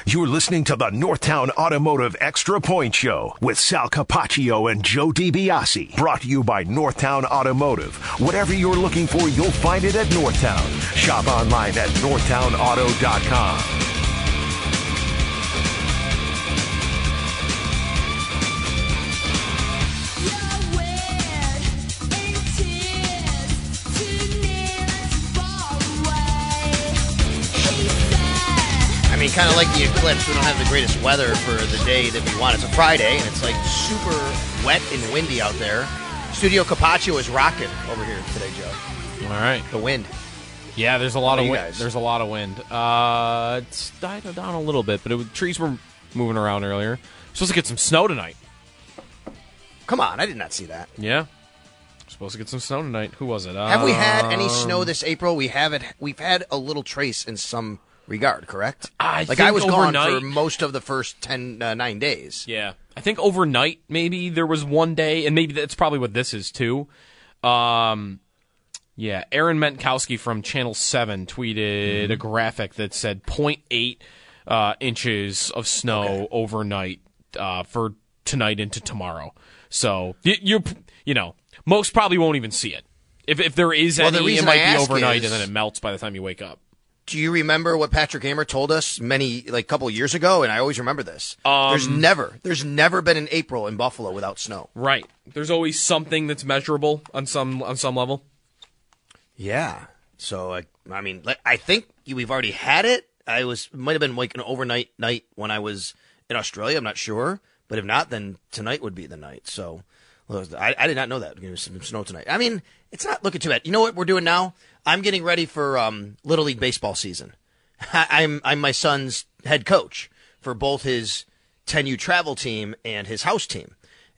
You're listening to the Northtown Automotive Extra Point Show with Sal Capaccio and Joe DiBiase. Brought to you by Northtown Automotive. Whatever you're looking for, you'll find it at Northtown. Shop online at northtownauto.com. Kind of like the eclipse, we don't have the greatest weather for the day that we want. It's a Friday, and it's like super wet and windy out there. Studio Capaccio is rocking over here today, Joe. All right. The wind. Yeah, there's a lot of wind. There's a lot of wind. It's died down a little bit, but trees were moving around earlier. We're supposed to get some snow tonight. Come on, I did not see that. Yeah. We're supposed to get some snow tonight. Who was it? Have we had any snow this April? We've had a little trace in some regard, correct? I was overnight, gone for most of the first 9 days. Yeah. I think overnight maybe there was one day, and maybe that's probably what this is too. Yeah, Aaron Mentkowski from Channel 7 tweeted a graphic that said 0.8 inches of snow overnight for tonight into tomorrow. So, you know, most probably won't even see it. If there is any, it might be overnight and then it melts by the time you wake up. Do you remember what Patrick Hamer told us couple of years ago? And I always remember this. There's never been an April in Buffalo without snow. Right. There's always something that's measurable on some level. Yeah. So I think we've already had it. Might have been like an overnight night when I was in Australia. I'm not sure, but if not, then tonight would be the night. So I did not know that. There was some snow tonight. I mean, it's not looking too bad. You know what we're doing now? I'm getting ready for Little League baseball season. I'm my son's head coach for both his 10U travel team and his house team.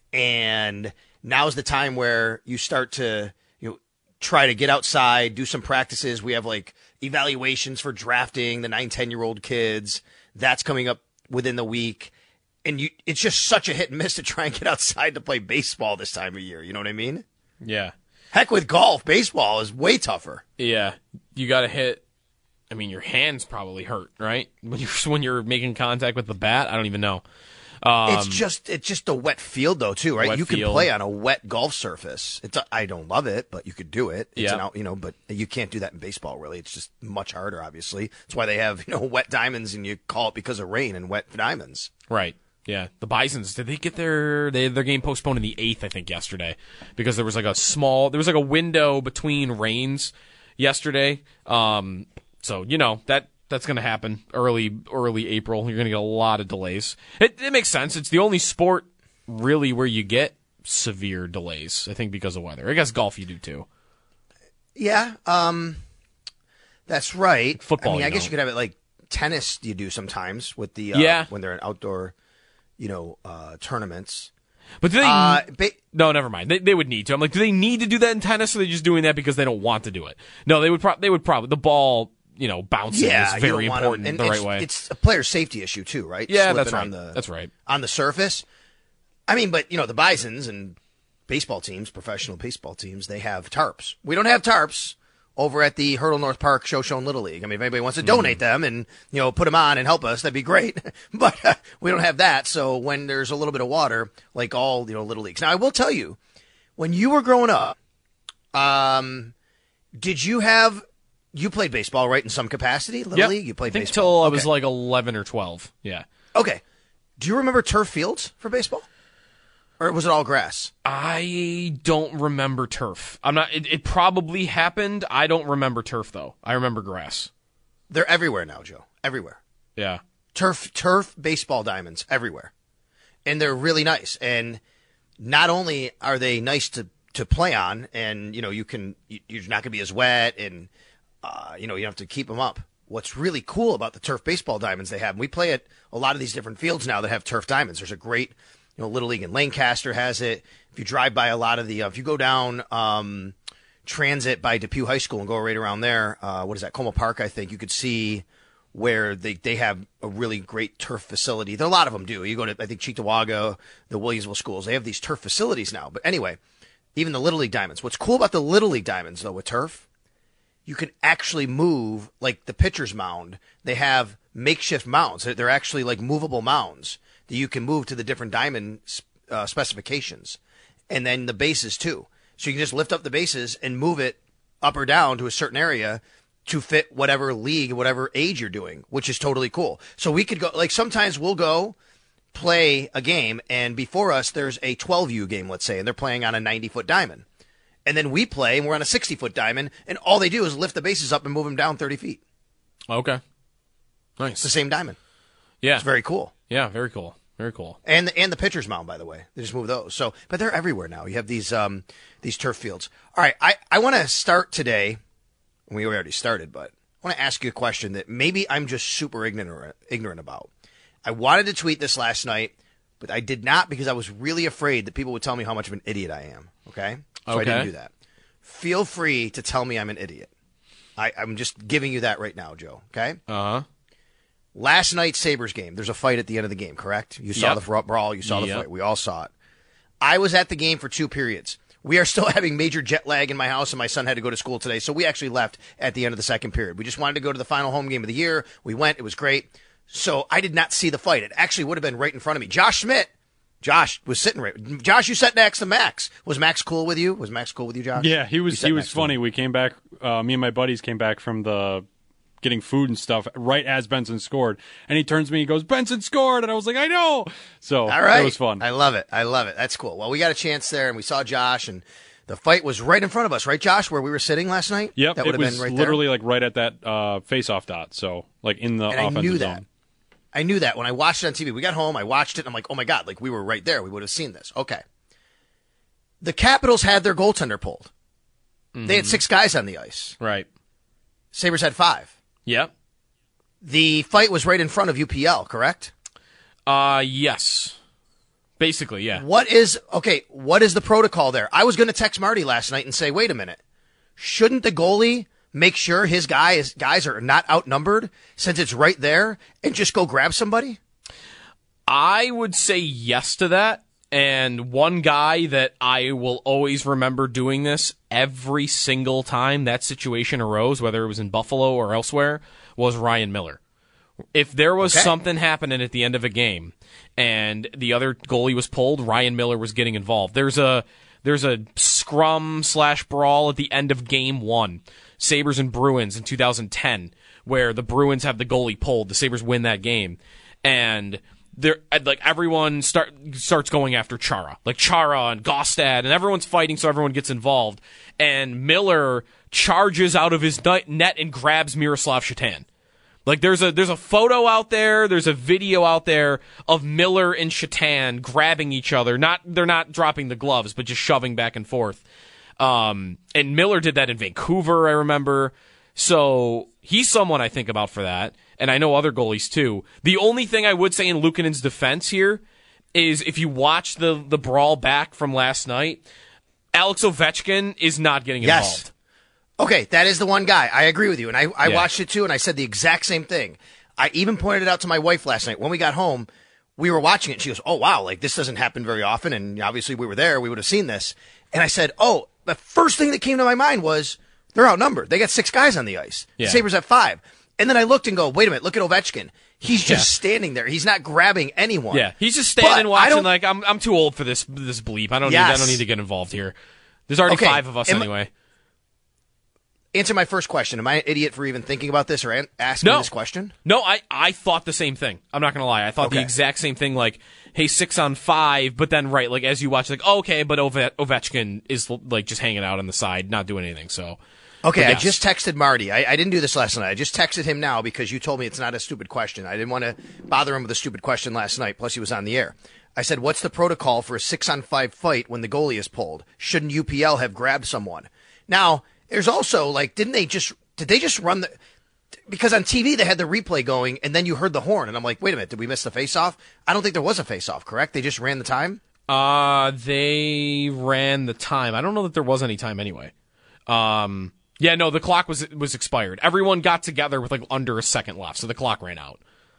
And now's the time where you start to try to get outside, do some practices. We have like evaluations for drafting the 9-10-year-old kids. That's coming up within the week. And it's just such a hit and miss to try and get outside to play baseball this time of year. You know what I mean? Yeah. Heck with golf, baseball is way tougher. Yeah, you got to hit. I mean, your hands probably hurt, right? When you're making contact with the bat, I don't even know. It's just a wet field though, too, right? You can play on a wet golf surface. I don't love it, but you could do it. But you can't do that in baseball. Really, it's just much harder. Obviously, that's why they have wet diamonds, and you call it because of rain and wet diamonds. Right. Yeah, the Bisons, did they get their game postponed in the 8th, I think, yesterday? Because there was like a window between rains yesterday. So, that's going to happen early April. You're going to get a lot of delays. It makes sense. It's the only sport really where you get severe delays, I think, because of weather. I guess golf you do too. Yeah, that's right. Football, I guess you could have it like tennis you do sometimes with the when they're in outdoor tournaments. But do they? No, never mind. They would need to. I'm like, do they need to do that in tennis? Or are they just doing that because they don't want to do it? No, they would probably the ball, bouncing is very important the right way. It's a player safety issue too, right? Yeah, that's right. That's right. On the surface. I mean, but the Bisons and baseball teams, professional baseball teams, they have tarps. We don't have tarps over at the Hurdle North Park Shoshone Little League. I mean, if anybody wants to donate them and, put them on and help us, that'd be great. But we don't have that. So when there's a little bit of water, like all, Little Leagues. Now, I will tell you, when you were growing up, did you played baseball, right, in some capacity? Little League? You played baseball? Until I was like 11 or 12. Yeah. Okay. Do you remember turf fields for baseball? Or was it all grass? I don't remember turf. It probably happened. I don't remember turf, though. I remember grass. They're everywhere now, Joe. Everywhere. Yeah. Turf baseball diamonds everywhere. And they're really nice. And not only are they nice to play on, and, you're not going to be as wet, and, you don't have to keep them up. What's really cool about the turf baseball diamonds they have, and we play at a lot of these different fields now that have turf diamonds. There's a great... Little League in Lancaster has it. If you drive by a lot of if you go down Transit by Depew High School and go right around there, what is that, Como Park, I think, you could see where they have a really great turf facility. There are a lot of them do. You go to, I think, Cheektowaga, the Williamsville schools. They have these turf facilities now. But anyway, even the Little League Diamonds. What's cool about the Little League Diamonds, though, with turf, you can actually move, like the pitcher's mound. They have makeshift mounds. They're actually like movable mounds that you can move to the different diamond specifications. And then the bases too. So you can just lift up the bases and move it up or down to a certain area to fit whatever league, whatever age you're doing, which is totally cool. So we could go, like sometimes we'll go play a game, and before us there's a 12U game, let's say, and they're playing on a 90-foot diamond. And then we play, and we're on a 60-foot diamond, and all they do is lift the bases up and move them down 30 feet. Okay. Nice. It's the same diamond. Yeah. It's very cool. Yeah, very cool. Very cool. And the pitcher's mound, by the way. They just move those. So, but they're everywhere now. You have these turf fields. All right, I want to start today. We already started, but I want to ask you a question that maybe I'm just super ignorant about. I wanted to tweet this last night, but I did not because I was really afraid that people would tell me how much of an idiot I am. Okay? So I didn't do that. Feel free to tell me I'm an idiot. I'm just giving you that right now, Joe. Okay? Uh-huh. Last night's Sabres game, there's a fight at the end of the game, correct? You saw the brawl. You saw the fight. We all saw it. I was at the game for 2 periods. We are still having major jet lag in my house, and my son had to go to school today, so we actually left at the end of the second period. We just wanted to go to the final home game of the year. We went. It was great. So I did not see the fight. It actually would have been right in front of me. Josh Schmidt. Josh was sitting right. Josh, you sat next to Max. Was Max cool with you? Was Max cool with you, Josh? Yeah, he was funny. We came back. Me and my buddies came back from the getting food and stuff right as Benson scored, and he turns to me. He goes, "Benson scored," and I was like, "I know." So all right. It was fun. I love it. That's cool. Well, we got a chance there, and we saw Josh, and the fight was right in front of us, right, Josh, where we were sitting last night? Yep, that would have been right literally there. like right at that face-off dot. So like in the and offensive zone. I knew that when I watched it on TV. We got home, I watched it, and I'm like, oh my God, like we were right there. We would have seen this. Okay. The Capitals had their goaltender pulled. Mm-hmm. They had 6 guys on the ice. Right. Sabres had 5. Yep. The fight was right in front of UPL, correct? Yes. Basically, yeah. What is the protocol there? I was going to text Marty last night and say, wait a minute. Shouldn't the goalie make sure his guys are not outnumbered since it's right there and just go grab somebody? I would say yes to that. And one guy that I will always remember doing this every single time that situation arose, whether it was in Buffalo or elsewhere, was Ryan Miller. If there was something happening at the end of a game and the other goalie was pulled, Ryan Miller was getting involved. There's a scrum/brawl at the end of Game 1, Sabres and Bruins in 2010, where the Bruins have the goalie pulled. The Sabres win that game, and everyone starts going after Chara, like Chara and Gostad, and everyone's fighting, so everyone gets involved. And Miller charges out of his net and grabs Miroslav Shatan. Like there's a photo out there, there's a video out there of Miller and Shatan grabbing each other. They're not dropping the gloves, but just shoving back and forth. And Miller did that in Vancouver, I remember. So he's someone I think about for that. And I know other goalies too. The only thing I would say in Luukkonen's defense here is if you watch the brawl back from last night, Alex Ovechkin is not getting involved. Okay, that is the one guy. I agree with you. And I watched it too, and I said the exact same thing. I even pointed it out to my wife last night. When we got home, we were watching it, and she goes, oh, wow, like this doesn't happen very often. And obviously we were there. We would have seen this. And I said, oh, the first thing that came to my mind was they're outnumbered. They got 6 guys on the ice. Yeah. The Sabres have 5. And then I looked and go, wait a minute, look at Ovechkin. He's just standing there. He's not grabbing anyone. Yeah, he's just standing watching like, I'm too old for this bleep. I don't need to get involved here. There's already 5 of us anyway. Answer my first question. Am I an idiot for even thinking about this or asking this question? No, I thought the same thing. I'm not going to lie. I thought the exact same thing, like, hey, 6 on 5, but then, right, like, as you watch, like, okay, but Ovechkin is, like, just hanging out on the side, not doing anything, so. Okay, yes. I just texted Marty. I didn't do this last night. I just texted him now because you told me it's not a stupid question. I didn't want to bother him with a stupid question last night, plus he was on the air. I said, what's the protocol for a 6-on-5 fight when the goalie is pulled? Shouldn't UPL have grabbed someone? Now, there's also, like, did they just run the, because on TV they had the replay going and then you heard the horn and I'm like, wait a minute, did we miss the face-off? I don't think there was a face-off, correct? They just ran the time? They ran the time. I don't know that there was any time anyway. Yeah, no, the clock was expired. Everyone got together with, like, under a second left, so the clock ran out.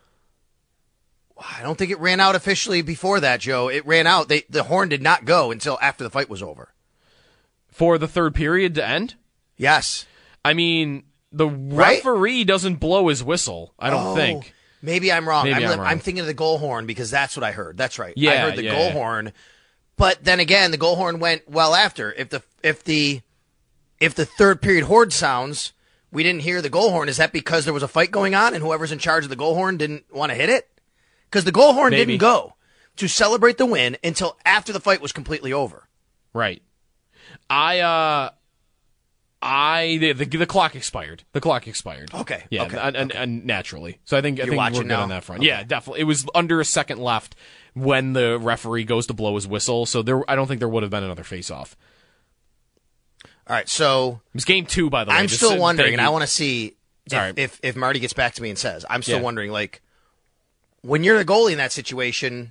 I don't think it ran out officially before that, Joe. It ran out. The horn did not go until after the fight was over. For the third period to end? Yes. I mean, the referee doesn't blow his whistle, I don't think. Maybe I'm wrong. Maybe I'm wrong. I'm thinking of the goal horn because that's what I heard. That's right. Yeah, I heard the goal horn. But then again, the goal horn went well after. If the third period horde sounds, we didn't hear the goal horn. Is that because there was a fight going on and whoever's in charge of the goal horn didn't want to hit it? Because the goal horn didn't go to celebrate the win until after the fight was completely over. Right. The clock expired. The clock expired. Okay. Yeah, okay. And naturally. So I think we're good now? on that front. Okay. Yeah, definitely. It was under a second left when the referee goes to blow his whistle, so I don't think there would have been another face-off. All right, so it was game 2, by the way. I'm still wondering, and I want to see Sorry. if Marty gets back to me and says, I'm still wondering, like, when you're the goalie in that situation,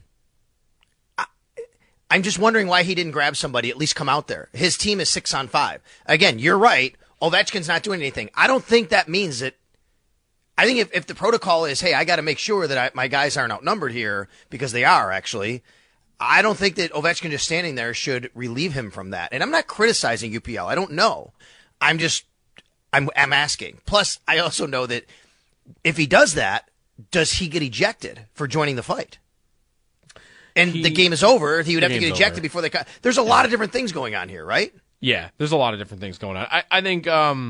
I'm just wondering why he didn't grab somebody, at least come out there. His team is 6-on-5. Again, you're right. Ovechkin's not doing anything. I don't think that means that. I think if the protocol is, hey, I got to make sure that my guys aren't outnumbered here, because they are, actually, I don't think that Ovechkin just standing there should relieve him from that. And I'm not criticizing UPL. I don't know. I'm asking. Plus, I also know that if he does that, does he get ejected for joining the fight? And the game is over. He would have to get ejected before they cut. There's a lot of different things going on here, right? Yeah, there's a lot of different things going on. I think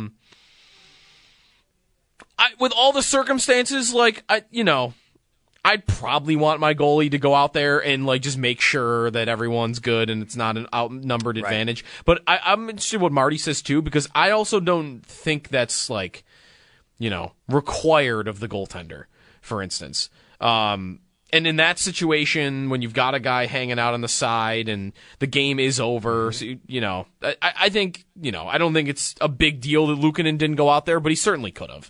with all the circumstances, like, I'd probably want my goalie to go out there and, like, just make sure that everyone's good and it's not an outnumbered advantage. But I'm interested in what Marty says, too, because I also don't think that's, like, required of the goaltender, for instance. And in that situation, when you've got a guy hanging out on the side and the game is over, so, I think, I don't think it's a big deal that Luukkonen didn't go out there, but he certainly could have.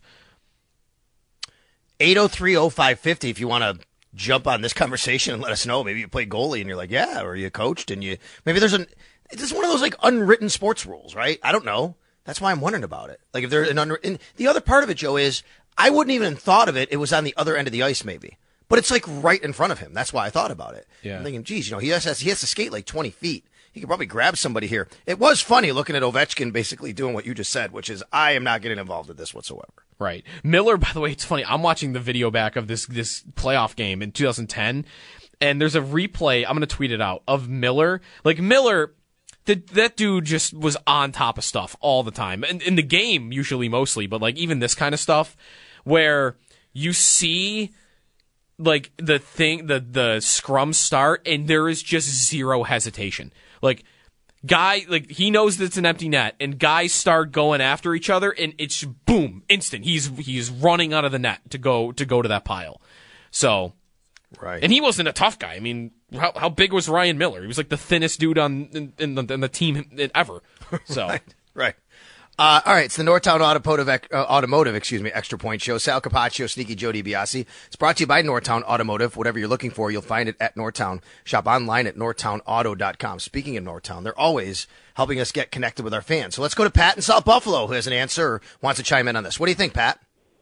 803-0550 if you want to jump on this conversation and let us know. Maybe you played goalie and you're like, yeah, or you coached and maybe it's one of those, like, unwritten sports rules, right? I don't know. That's why I'm wondering about it. Like, if there's and the other part of it, Joe, is I wouldn't even thought of it. It was on the other end of the ice, maybe. But it's, like, right in front of him. That's why I thought about it. Yeah. I'm thinking, geez, he has to skate like 20 feet. He could probably grab somebody here. It was funny looking at Ovechkin basically doing what you just said, which is, I am not getting involved in this whatsoever. Right. Miller, by the way, it's funny. I'm watching the video back of this playoff game in 2010, and there's a replay, I'm going to tweet it out, of Miller. Like, Miller, that dude just was on top of stuff all the time. And in the game, usually, mostly, but, like, even this kind of stuff, where you see, like, the scrum start, and there is just zero hesitation. Like, he knows that it's an empty net, and guys start going after each other, and it's boom, instant. He's running out of the net to go to that pile. So, right. And he wasn't a tough guy. I mean, how big was Ryan Miller? He was like the thinnest dude in the team ever. So, right. All right, it's the Northtown Automotive, Extra Point Show. Sal Capaccio, Sneaky Joe DiBiase. It's brought to you by Northtown Automotive. Whatever you're looking for, you'll find it at Northtown. Shop online at northtownauto.com. Speaking of Northtown, they're always helping us get connected with our fans. So let's go to Pat in South Buffalo, who has an answer or wants to chime in on this. What do you think, Pat?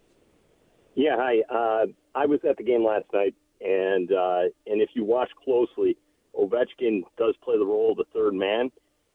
Yeah, hi. I was at the game last night, and if you watch closely, Ovechkin does play the role of the third man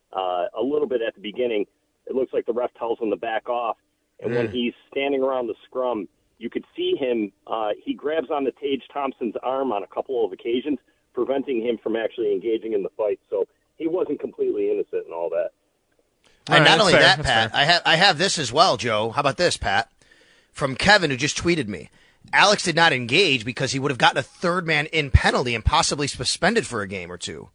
a little bit at the beginning. It looks like the ref tells him to back off. And when he's standing around the scrum, you could see him. He grabs onto Tage Thompson's arm on a couple of occasions, preventing him from actually engaging in the fight. So he wasn't completely innocent and all that. And not only that, Pat, I have this as well, Joe. How about this, Pat? From Kevin, who just tweeted me. Alex did not engage because he would have gotten a third man in penalty and possibly suspended for a game or two.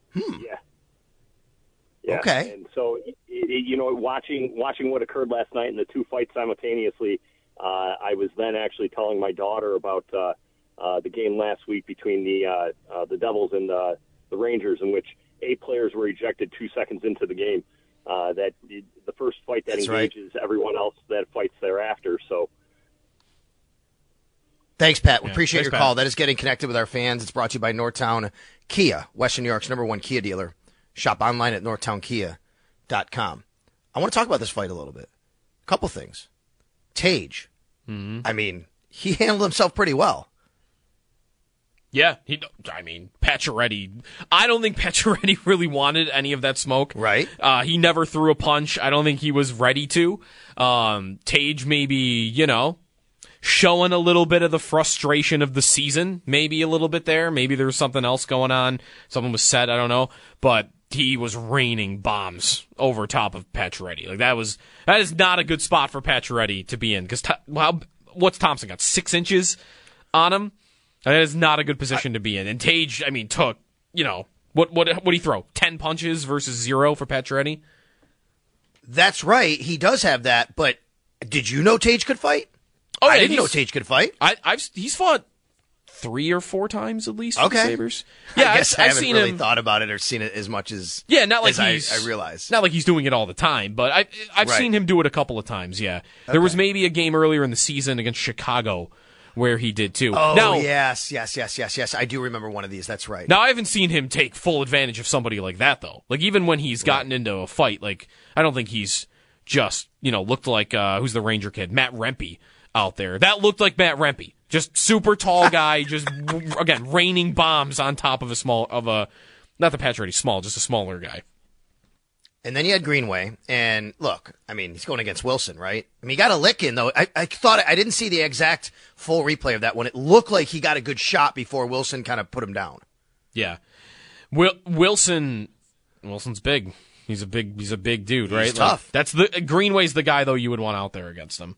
Yeah. Okay. And so, watching what occurred last night in the two fights simultaneously, I was then actually telling my daughter about the game last week between the Devils and the Rangers, in which 8 players were ejected 2 seconds into the game. That the first fight that engages everyone else that fights thereafter. So. Thanks, Pat. We appreciate your call. That is getting connected with our fans. It's brought to you by Northtown Kia, Western New York's #1 Kia dealer. Shop online at northtownkia.com. I want to talk about this fight a little bit. A couple things. Tage. I mean, he handled himself pretty well. Yeah, Pacioretty. I don't think Pacioretty really wanted any of that smoke. Right. He never threw a punch. I don't think he was ready to. Tage maybe, showing a little bit of the frustration of the season, maybe a little bit there. Maybe there was something else going on. Something was said, I don't know. But he was raining bombs over top of Pacioretty. Like that is not a good spot for Pacioretty to be in. Because what's Thompson got? 6 inches on him? That is not a good position to be in. And Tage, took, what did he throw? 10 punches versus 0 for Pacioretty? That's right. He does have that, but did you know Tage could fight? Oh, yeah, I didn't know Tage could fight. He's fought 3 or 4 times at least. Okay. For the Sabres. Yeah, I guess I haven't seen really him thought about it or seen it as much as not like as he's I realize. Not like he's doing it all the time, but I've Right. seen him do it a couple of times. Yeah, there was maybe a game earlier in the season against Chicago where he did too. Oh, now, yes. I do remember one of these. That's right. Now I haven't seen him take full advantage of somebody like that though. Like even when he's gotten into a fight, like I don't think he's just looked like who's the Ranger kid, Matt Rempe out there. That looked like Matt Rempe. Just super tall guy, just again raining bombs on top of not the Pacioretty small, just a smaller guy. And then you had Greenway, and look, he's going against Wilson, right? He got a lick in though. I thought I didn't see the exact full replay of that one. It looked like he got a good shot before Wilson kind of put him down. Yeah, Wilson's big. He's a big dude, right? He's tough. Greenway's the guy though you would want out there against him.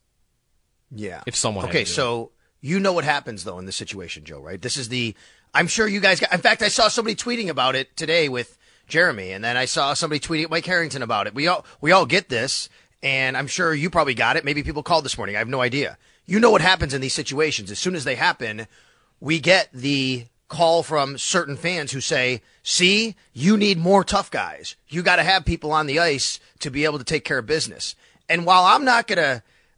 Yeah. If someone okay, had to do so you know what happens though in this situation, Joe, right? This is I'm sure you guys in fact I saw somebody tweeting about it today with Jeremy, and then I saw somebody tweeting at Mike Harrington about it. We all get this, and I'm sure you probably got it. Maybe people called this morning. I have no idea. You know what happens in these situations. As soon as they happen, we get the call from certain fans who say, see, you need more tough guys. You got to have people on the ice to be able to take care of business. And while I'm not going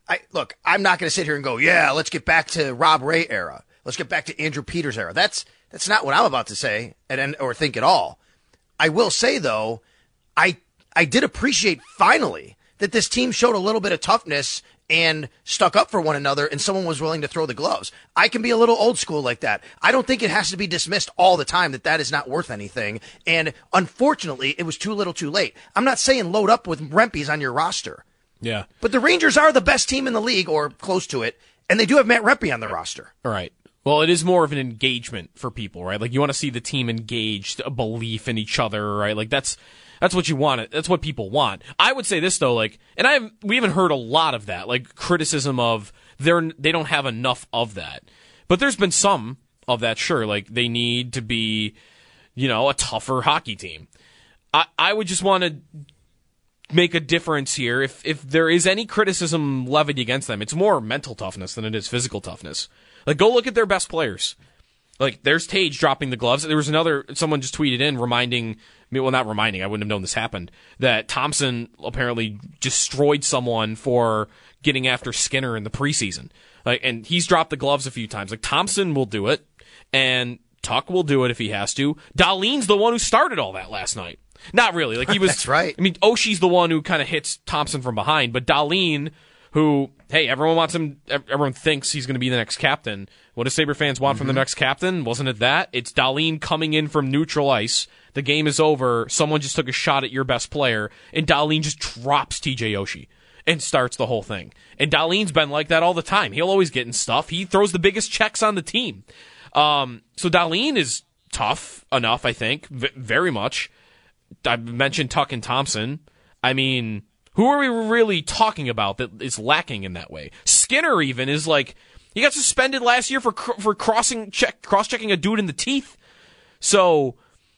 to sit here and go, yeah, let's get back to Rob Ray era. Let's get back to Andrew Peters era. That's not what I'm about to say or think at all. I will say, though, I did appreciate finally that this team showed a little bit of toughness and stuck up for one another, and someone was willing to throw the gloves. I can be a little old school like that. I don't think it has to be dismissed all the time that is not worth anything. And unfortunately, it was too little too late. I'm not saying load up with Rempe's on your roster. Yeah. But the Rangers are the best team in the league, or close to it, and they do have Matt Rempe on the roster. All right. Well, it is more of an engagement for people, right? Like you want to see the team engaged, a belief in each other, right? Like that's what you want. That's what people want. I would say this though, like, and we haven't heard a lot of that, like criticism of they don't have enough of that. But there's been some of that, sure. Like they need to be, a tougher hockey team. I would just want to make a difference here. If there is any criticism levied against them, it's more mental toughness than it is physical toughness. Like, go look at their best players. Like, there's Tage dropping the gloves. There was someone just tweeted in reminding me, well, not reminding, I wouldn't have known this happened, that Thompson apparently destroyed someone for getting after Skinner in the preseason. Like, and he's dropped the gloves a few times. Like, Thompson will do it, and Tuck will do it if he has to. Dahlin's the one who started all that last night. Not really. Like, he was. That's right. Oshie's the one who kind of hits Thompson from behind, but Dahlin, who, hey, everyone thinks he's going to be the next captain. What do Sabre fans want from the next captain? Wasn't it that? It's Dahlin coming in from neutral ice. The game is over. Someone just took a shot at your best player, and Dahlin just drops TJ Oshie and starts the whole thing. And Dahlin's been like that all the time. He'll always get in stuff. He throws the biggest checks on the team. So Dahlin is tough enough, I think, very much. I mentioned Tuck and Thompson. Who are we really talking about that is lacking in that way? Skinner even is like, he got suspended last year for cross-checking a dude in the teeth. So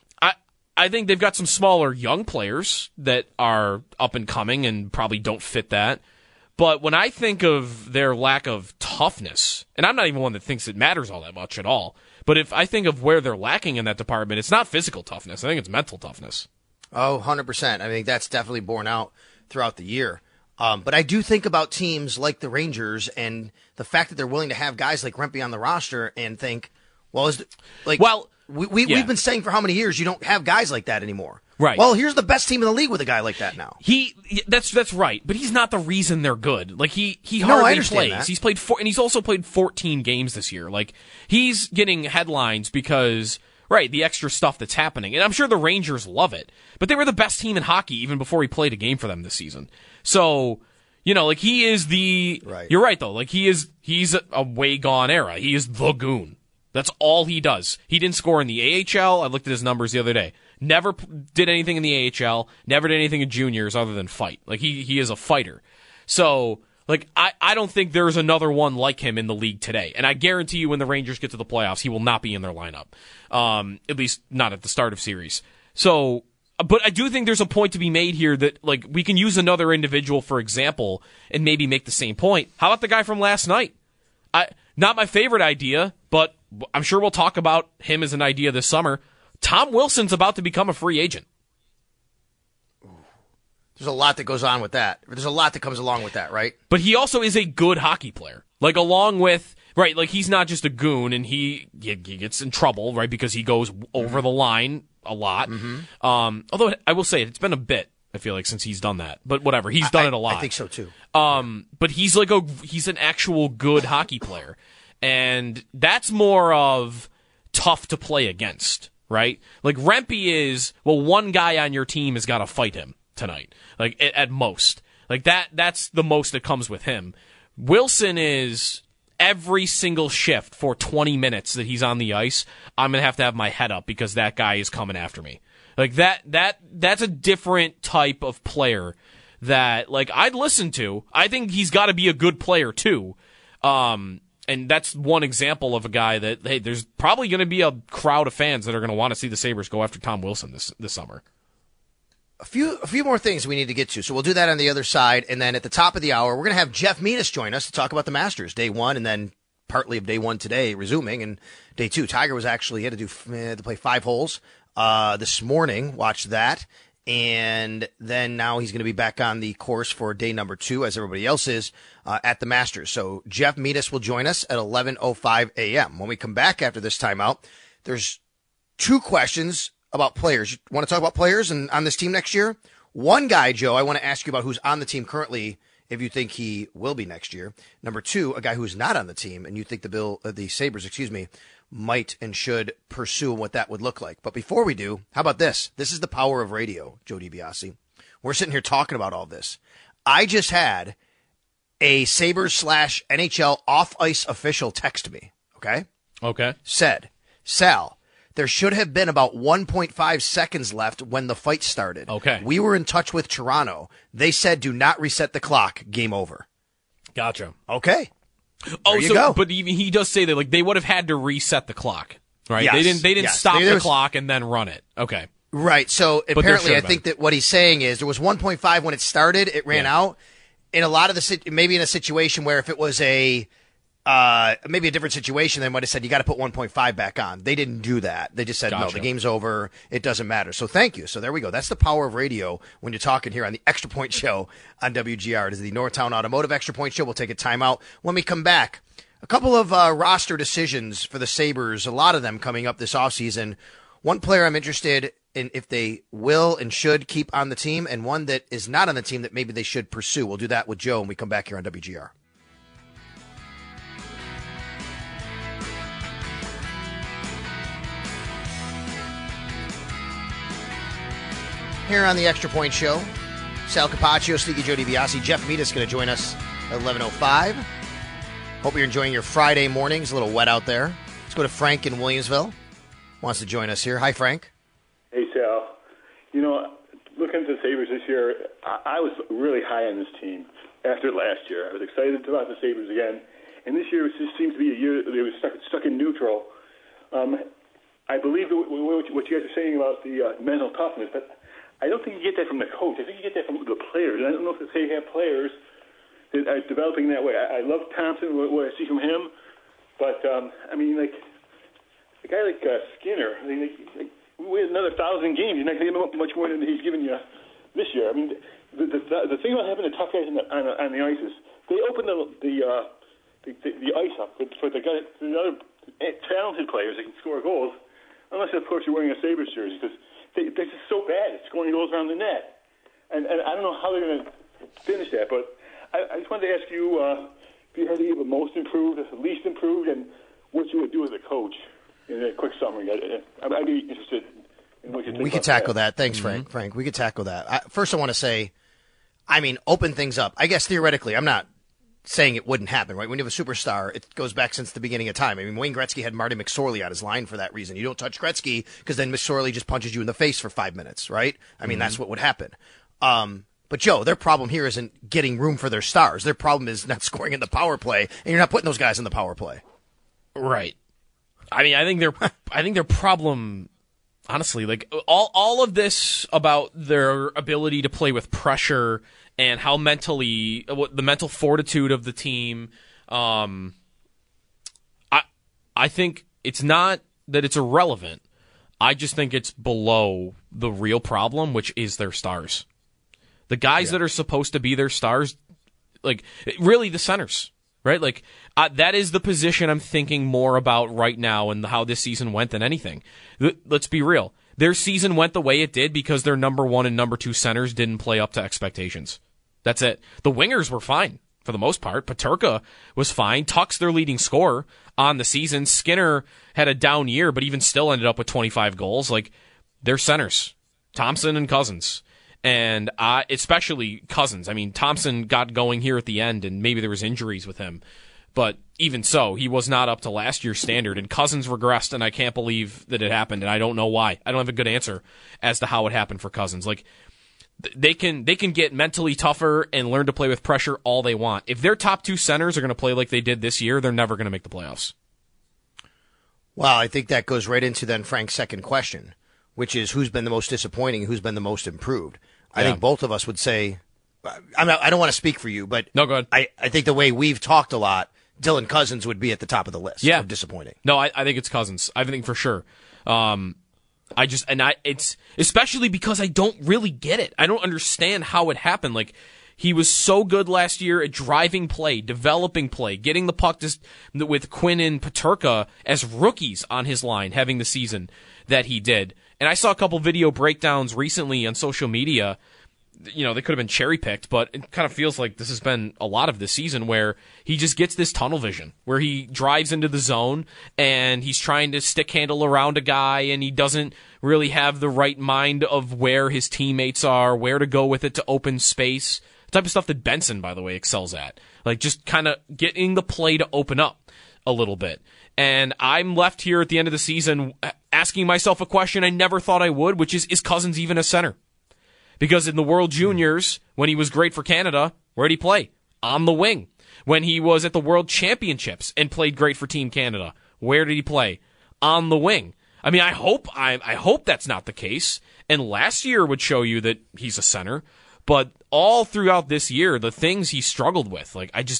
I think they've got some smaller young players that are up and coming and probably don't fit that. But when I think of their lack of toughness, and I'm not even one that thinks it matters all that much at all, but if I think of where they're lacking in that department, it's not physical toughness. I think it's mental toughness. Oh, 100%. I think that's definitely borne out throughout the year. But I do think about teams like the Rangers and the fact that they're willing to have guys like Rempe on the roster and think, we've been saying for how many years you don't have guys like that anymore. Right. Well, here's the best team in the league with a guy like that now. That's right, but he's not the reason they're good. Like he I hardly understand plays. that. He's played and he's also played 14 games this year. Like he's getting headlines because the extra stuff that's happening. And I'm sure the Rangers love it. But they were the best team in hockey even before he played a game for them this season. So, like he is the You're right though. Like he's a way gone era. He is the goon. That's all he does. He didn't score in the AHL. I looked at his numbers the other day. Never did anything in the AHL. Never did anything in juniors other than fight. Like he is a fighter. So like I don't think there's another one like him in the league today. And I guarantee you, when the Rangers get to the playoffs, he will not be in their lineup. At least not at the start of series. So, but I do think there's a point to be made here that like we can use another individual for example and maybe make the same point. How about the guy from last night? Not my favorite idea, but I'm sure we'll talk about him as an idea this summer. Tom Wilson's about to become a free agent. There's a lot that goes on with that. There's a lot that comes along with that, right? But he also is a good hockey player. Like, along with, like he's not just a goon and he gets in trouble, right, because he goes over the line a lot. Mm-hmm. Although I will say it's been a bit, I feel like, since he's done that. But whatever, he's done it a lot. I think so too. But he's he's an actual good hockey player. And that's more of tough to play against, right? Like Rempe is, one guy on your team has got to fight him tonight, like at most. Like that's the most that comes with him. Wilson is every single shift for 20 minutes that he's on the ice, I'm going to have my head up because that guy is coming after me. Like that's a different type of player that like I'd listen to. I think he's got to be a good player too. And that's one example of a guy that, hey, there's probably going to be a crowd of fans that are going to want to see the Sabres go after Tom Wilson this summer. A few more things we need to get to. So we'll do that on the other side. And then at the top of the hour, we're going to have Jeff Metis join us to talk about the Masters, day one, and then partly of day one today, resuming, and day two. Tiger was actually, he had to play 5 holes this morning. Watch that. And then now he's going to be back on the course for day number 2, as everybody else is, at the Masters. So Jeff Metis will join us at 11:05 a.m. When we come back after this timeout, there's 2 questions about players. You want to talk about players and on this team next year? One guy, Joe, I want to ask you about who's on the team currently, if you think he will be next year. Number 2, a guy who's not on the team, and you think the Sabres, might and should pursue what that would look like. But before we do, how about this? This is the power of radio, Joe DiBiase. We're sitting here talking about all this. I just had a Sabres/NHL off-ice official text me, okay? Okay. Said, Sal, there should have been about 1.5 seconds left when the fight started. Okay. We were in touch with Toronto. They said do not reset the clock. Game over. Gotcha. Okay. Oh, there you go. But he does say that like they would have had to reset the clock, right? Yes. They didn't stop the clock and then run it. Okay. Right. So apparently, I think that what he's saying is there was 1.5 when it started. It ran out. In a lot of maybe in a situation where if it was maybe a different situation, they might have said you got to put 1.5 back on. They didn't do that. They just said no, the game's over. It doesn't matter. So thank you. So there we go. That's the power of radio when you're talking here on the Extra Point Show on WGR. It is the Northtown Automotive Extra Point Show. We'll take a timeout. When we come back, a couple of roster decisions for the Sabres. A lot of them coming up this offseason. One player I'm interested in if they will and should keep on the team, and one that is not on the team that maybe they should pursue. We'll do that with Joe when we come back here on WGR. Here on the Extra Point Show, Sal Capaccio, Sneaky Joe DiBiase, Jeff Metis going to join us at 11:05. Hope you're enjoying your Friday mornings. A little wet out there. Let's go to Frank in Williamsville. Wants to join us here. Hi, Frank. Hey, Sal. Looking at the Sabres this year, I was really high on this team after last year. I was excited about the Sabres again. And this year it just seems to be a year they were stuck in neutral. I believe what you guys are saying about the mental toughness, but I don't think you get that from the coach. I think you get that from the players. And I don't know if they have players that are developing that way. I love Thompson, what I see from him. But, a guy like Skinner, we had another 1,000 games. You're not going to give him much more than he's given you this year. I mean, the thing about having the tough guys on the ice is they open the ice up for the other talented players that can score goals, unless, of course, you're wearing a Sabres jersey, because they're just so bad at scoring goals around the net. And I don't know how they're going to finish that. But I just wanted to ask you if you had to give a most improved, least improved, and what you would do as a coach in a quick summary. I'd be interested in what you think. We could tackle that. Thanks, Frank. Frank, we could tackle that. First, I want to say, open things up. I guess theoretically, I'm not saying it wouldn't happen, right? When you have a superstar, it goes back since the beginning of time. Wayne Gretzky had Marty McSorley on his line for that reason. You don't touch Gretzky because then McSorley just punches you in the face for 5 minutes, right? That's what would happen. But Joe, their problem here isn't getting room for their stars. Their problem is not scoring in the power play, and you're not putting those guys in the power play. Right. I think their problem, honestly, like all of this about their ability to play with pressure and how the mental fortitude of the team. I think it's not that it's irrelevant. I just think it's below the real problem, which is their stars. The guys that are supposed to be their stars, like really the centers, right? Like that is the position I'm thinking more about right now and how this season went than anything. Let's be real. Their season went the way it did because their number 1 and number 2 centers didn't play up to expectations. That's it. The wingers were fine for the most part. Peterka was fine. Tuck's their leading scorer on the season. Skinner had a down year, but even still ended up with 25 goals. Like, they're centers. Thompson and Cousins. And especially Cousins. Thompson got going here at the end, and maybe there was injuries with him. But even so, he was not up to last year's standard. And Cousins regressed, and I can't believe that it happened, and I don't know why. I don't have a good answer as to how it happened for Cousins. Like, they can get mentally tougher and learn to play with pressure all they want. If their top 2 centers are going to play like they did this year, they're never going to make the playoffs. Well, I think that goes right into then Frank's second question, which is who's been the most disappointing, who's been the most improved. I think both of us would say, I don't want to speak for you, but no, go ahead. I think the way we've talked a lot, Dylan Cousins would be at the top of the list of disappointing. No, I think it's Cousins. I think for sure. It's especially because I don't really get it. I don't understand how it happened. Like, he was so good last year at driving play, developing play, getting the puck with Quinn and Peterka as rookies on his line, having the season that he did. And I saw a couple video breakdowns recently on social media. They could have been cherry-picked, but it kind of feels like this has been a lot of this season where he just gets this tunnel vision, where he drives into the zone and he's trying to stick handle around a guy and he doesn't really have the right mind of where his teammates are, where to go with it to open space. The type of stuff that Benson, by the way, excels at. Like, just kind of getting the play to open up a little bit. And I'm left here at the end of the season asking myself a question I never thought I would, which is Cousins even a center? Because in the World Juniors, when he was great for Canada, where'd he play? On the wing. When he was at the World Championships and played great for Team Canada, where did he play? On the wing. I hope that's not the case. And last year would show you that he's a center. But all throughout this year, the things he struggled with,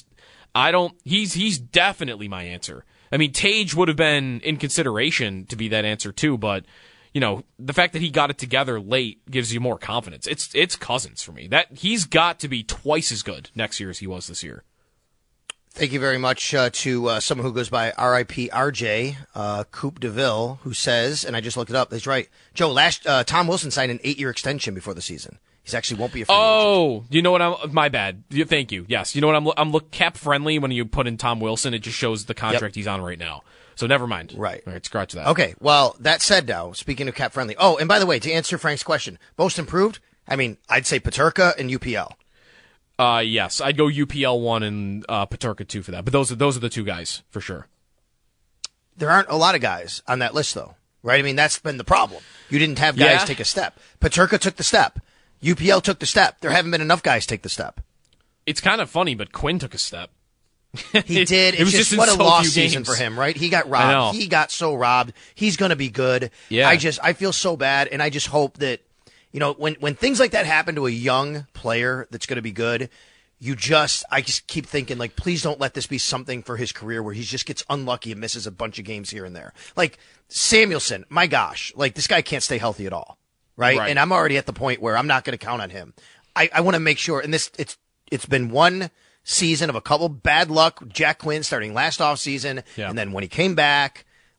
he's definitely my answer. Tage would have been in consideration to be that answer too, but the fact that he got it together late gives you more confidence. It's Cousins for me. That he's got to be twice as good next year as he was this year. Thank you very much to someone who goes by RIP RJ, Coop DeVille, who says, and I just looked it up, he's right. Joe, Tom Wilson signed an 8-year extension before the season. He actually won't be a free agent. Oh, you know what? My bad. Thank you. Yes, you know what? I'm cap friendly when you put in Tom Wilson. It just shows the contract he's on right now. So never mind. Right. All right, scratch that. Okay, well, that said now, speaking of cap friendly. Oh, and by the way, to answer Frank's question, most improved, I'd say Peterka and UPL. Yes, I'd go UPL 1 and Peterka 2 for that. But those are the two guys for sure. There aren't a lot of guys on that list, though, right? That's been the problem. You didn't have guys take a step. Peterka took the step. UPL took the step. There haven't been enough guys take the step. It's kind of funny, but Quinn took a step. He did. It's just what a lost season for him, right? He got robbed. He got so robbed. He's going to be good. Yeah. I feel so bad, and I just hope that, when things like that happen to a young player that's going to be good, I just keep thinking, please don't let this be something for his career where he just gets unlucky and misses a bunch of games here and there. Like Samuelson, my gosh, this guy can't stay healthy at all, right? And I'm already at the point where I'm not going to count on him. I want to make sure, and it's been one season of a couple bad luck. Jack Quinn starting last offseason, and then when he came back,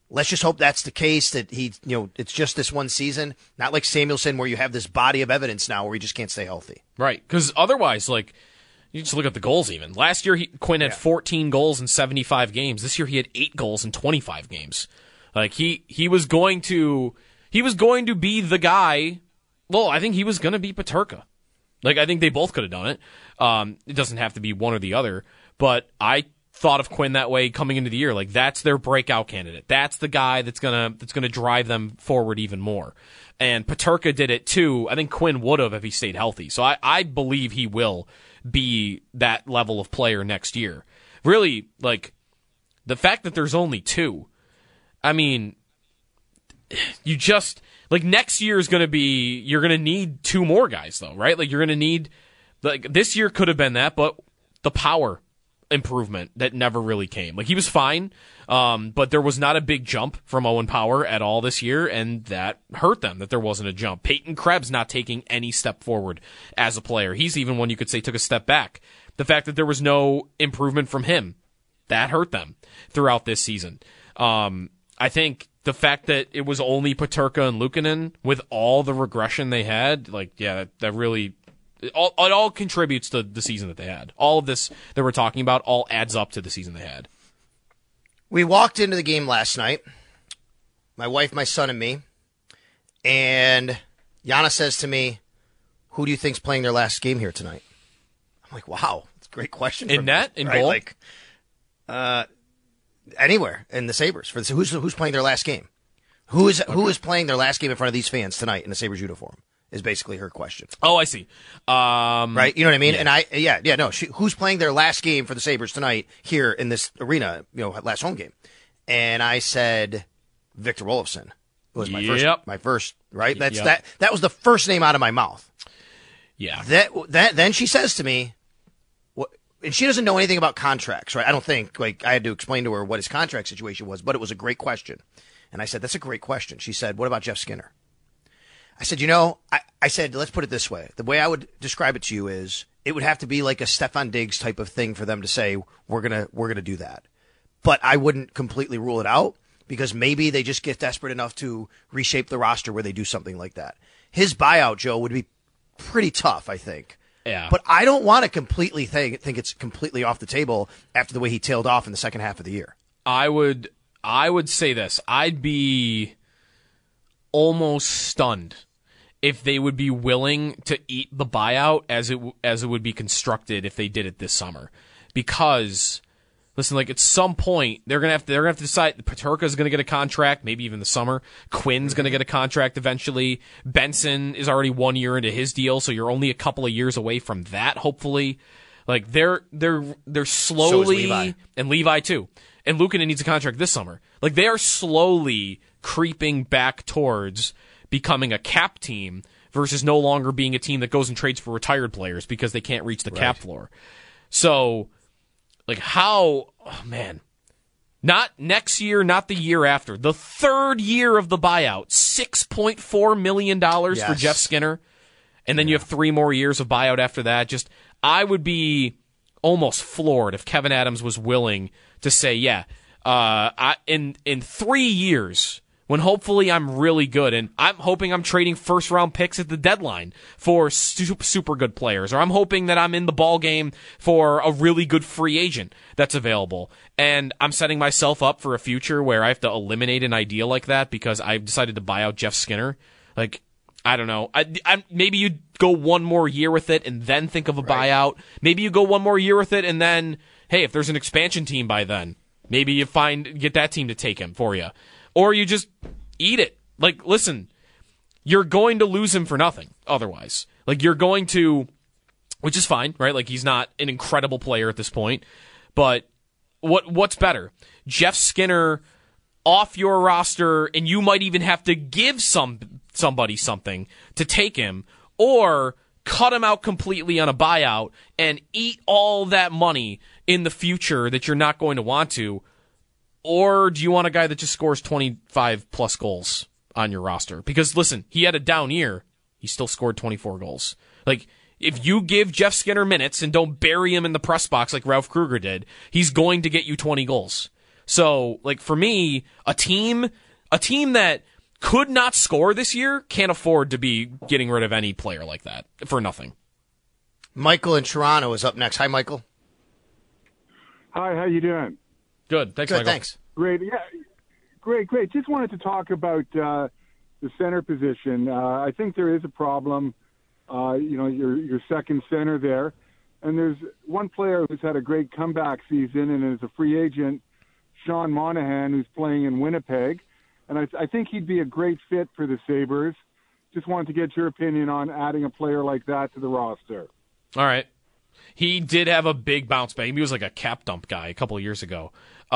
let's just hope that's the case, that it's just this one season, not like Samuelson where you have this body of evidence now where he just can't stay healthy. Right, because otherwise, like, you just look at the goals even. Last year, Quinn had 14 goals in 75 games. This year, he had 8 goals in 25 games. Like, he was going to be the guy. Well, I think he was going to be Peterka. Like, I think they both could have done it. It doesn't have to be one or the other, but I thought of Quinn that way coming into the year. Like, that's their breakout candidate. That's the guy that's gonna drive them forward even more. And Peterka did it too. I think Quinn would have if he stayed healthy. So I believe he will be that level of player next year. Really, like, the fact that there's only 2, I mean, you just, like, next year is going to be, you're going to need 2 more guys though, right? Like, you're going to need, like, this year could have been that, but the power improvement that never really came. Like, he was fine, but there was not a big jump from Owen Power at all this year, and that hurt them, that there wasn't a jump. Peyton Krebs not taking any step forward as a player. He's even one you could say took a step back. The fact that there was no improvement from him, that hurt them throughout this season. I think the fact that it was only Peterka and Luukkonen with all the regression they had, like, yeah, that really... It all contributes to the season that they had. All of this that we're talking about all adds up to the season they had. We walked into the game last night, my wife, my son, and me, and Yana says to me, who do you think's playing their last game here tonight? I'm like, wow, that's a great question. In net? In goal? Like, anywhere in the Sabres. Who's playing their last game? Who is playing their last game in front of these fans tonight in the Sabres uniform? Is basically her question. Oh, I see. Right? You know what I mean? Yeah. And who's playing their last game for the Sabres tonight here in this arena, last home game? And I said Victor Olofsson was my first, right? That was the first name out of my mouth. Yeah. Then she says to me, and she doesn't know anything about contracts, right? I don't think, like, I had to explain to her what his contract situation was, but it was a great question. And I said, that's a great question. She said, what about Jeff Skinner? I said, I said, let's put it this way. The way I would describe it to you is it would have to be like a Stefan Diggs type of thing for them to say, we're going to do that. But I wouldn't completely rule it out because maybe they just get desperate enough to reshape the roster where they do something like that. His buyout, Joe, would be pretty tough, I think. Yeah. But I don't want to completely think it's completely off the table after the way he tailed off in the second half of the year. I would say this. I'd be almost stunned if they would be willing to eat the buyout as it would be constructed if they did it this summer. Because, listen, like, at some point they're gonna have to decide. Peterka is gonna get a contract, maybe even the summer. Quinn's gonna get a contract eventually. Benson is already 1 year into his deal, so you're only a couple of years away from that. Hopefully, like they're slowly, so is Levi. And Levi too, and Luukkonen needs a contract this summer. Like, they are slowly creeping back towards becoming a cap team versus no longer being a team that goes and trades for retired players because they can't reach the cap floor. So, like, not next year, not the year after. The third year of the buyout, $6.4 million for Jeff Skinner. And then you have 3 more years of buyout after that. I would be almost floored if Kevin Adams was willing to say, in 3 years, when hopefully I'm really good, and I'm hoping I'm trading first-round picks at the deadline for super good players, or I'm hoping that I'm in the ball game for a really good free agent that's available, and I'm setting myself up for a future where I have to eliminate an idea like that because I've decided to buy out Jeff Skinner. Like, I don't know. Maybe you go 1 more year with it and then think of a buyout. Maybe you go 1 more year with it and then, hey, if there's an expansion team by then, maybe you get that team to take him for you. Or you just eat it. Like, listen, you're going to lose him for nothing otherwise. Like, you're going to, which is fine, right? Like, he's not an incredible player at this point. But what's better? Jeff Skinner off your roster, and you might even have to give somebody something to take him, or cut him out completely on a buyout and eat all that money in the future that you're not going to want to. Or do you want a guy that just scores 25-plus goals on your roster? Because, listen, he had a down year. He still scored 24 goals. Like, if you give Jeff Skinner minutes and don't bury him in the press box like Ralph Kruger did, he's going to get you 20 goals. So, like, for me, a team that could not score this year can't afford to be getting rid of any player like that for nothing. Michael in Toronto is up next. Hi, Michael. Hi, how you doing? Good. Thanks, Michael. Thanks. Great. Yeah, great. Just wanted to talk about the center position. I think there is a problem. Your second center there, and there's one player who's had a great comeback season and is a free agent, Sean Monahan, who's playing in Winnipeg, and I think he'd be a great fit for the Sabres. Just wanted to get your opinion on adding a player like that to the roster. All right. He did have a big bounce back. He was like a cap dump guy a couple of years ago.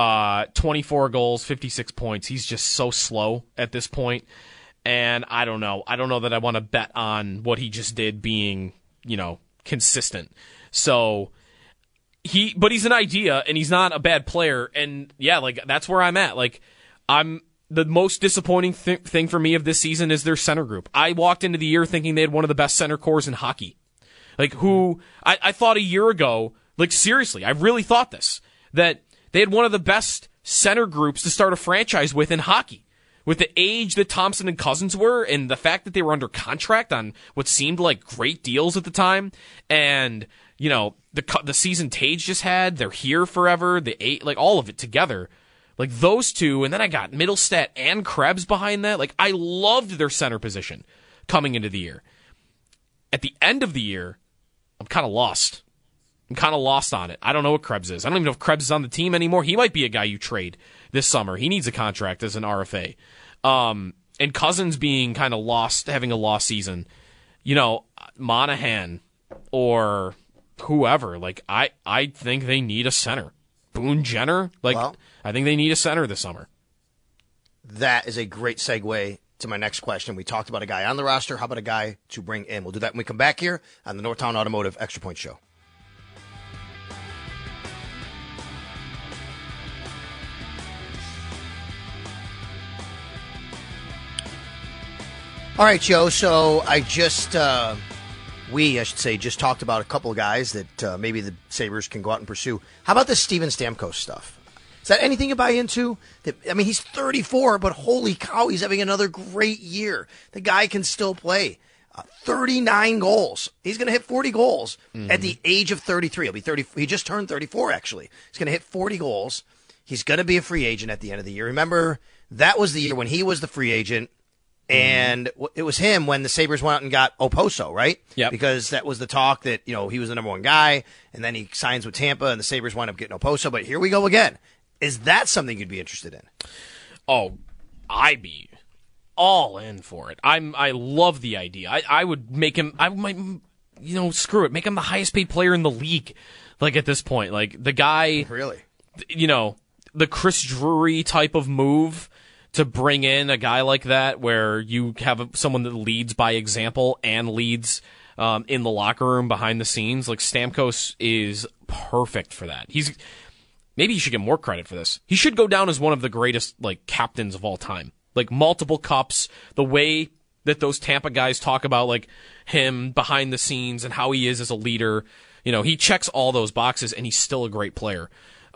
24 goals, 56 points. He's just so slow at this point. And I don't know. I don't know that I want to bet on what he just did being, consistent. So but he's an idea and he's not a bad player. And yeah, like that's where I'm at. Like the most disappointing thing for me of this season is their center group. I walked into the year thinking they had one of the best center cores in hockey. Like I thought a year ago, like seriously, I really thought this, that they had one of the best center groups to start a franchise with in hockey. With the age that Thompson and Cousins were, and the fact that they were under contract on what seemed like great deals at the time, and the season Tage just had, they're here forever. All of it together, like those two, and then I got Middlestat and Krebs behind that. Like I loved their center position coming into the year. At the end of the year, I'm kind of lost. I'm kind of lost on it. I don't know what Krebs is. I don't even know if Krebs is on the team anymore. He might be a guy you trade this summer. He needs a contract as an RFA. And Cousins being kind of lost, having a lost season. Monahan or whoever. Like, I think they need a center. Boone Jenner. I think they need a center this summer. That is a great segue to my next question. We talked about a guy on the roster. How about a guy to bring in? We'll do that when we come back here on the Northtown Automotive Extra Point Show. All right, Joe. So I just talked about a couple of guys that maybe the Sabres can go out and pursue. How about the Steven Stamkos stuff? Is that anything you buy into? He's 34, but holy cow, he's having another great year. The guy can still play. 39 goals. He's going to hit 40 goals at the age of 33. He'll be 30. He just turned 34, actually. He's going to hit 40 goals. He's going to be a free agent at the end of the year. Remember, that was the year when he was the free agent. And it was him when the Sabres went out and got Oposo, right? Yeah. Because that was the talk that, he was the number one guy, and then he signs with Tampa, and the Sabres wind up getting Oposo. But here we go again. Is that something you'd be interested in? Oh, I'd be all in for it. I love the idea. I would make him, screw it, make him the highest paid player in the league. Like at this point, like the guy, really, the Chris Drury type of move to bring in a guy like that, where you have someone that leads by example and leads in the locker room behind the scenes. Like Stamkos is perfect for that. Maybe he should get more credit for this. He should go down as one of the greatest captains of all time. Like multiple cups, the way that those Tampa guys talk about him behind the scenes and how he is as a leader. He checks all those boxes and he's still a great player.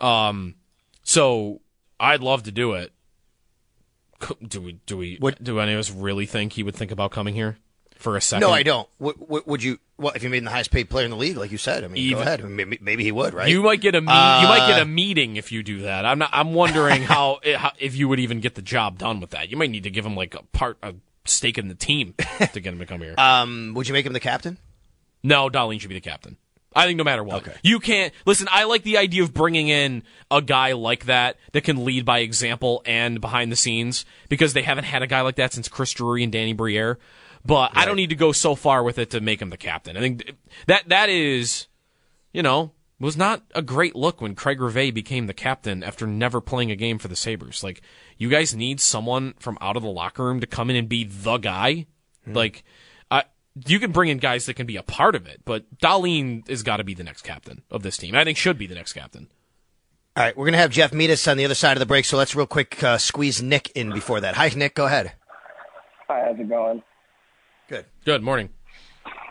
So I'd love to do it. Do any of us really think he would think about coming here for a second? No, I don't. Would you? Well, if you made him the highest paid player in the league, like you said, go ahead. Maybe he would, right? You might get a meeting if you do that. I'm wondering if you would even get the job done with that. You might need to give him a stake in the team to get him to come here. Would you make him the captain? No, Dahlin should be the captain. I think no matter what. Okay. You can't... Listen, I like the idea of bringing in a guy like that can lead by example and behind the scenes, because they haven't had a guy like that since Chris Drury and Danny Briere. But right. I don't need to go so far with it to make him the captain. I think that is, was not a great look when Craig Rivet became the captain after never playing a game for the Sabres. You guys need someone from out of the locker room to come in and be the guy. You can bring in guys that can be a part of it, but Dahlin has got to be the next captain of this team. I think should be the next captain. All right, we're going to have Jeff meet us on the other side of the break, so let's real quick squeeze Nick in before that. Hi, Nick, go ahead. Hi, how's it going? Good. Good morning.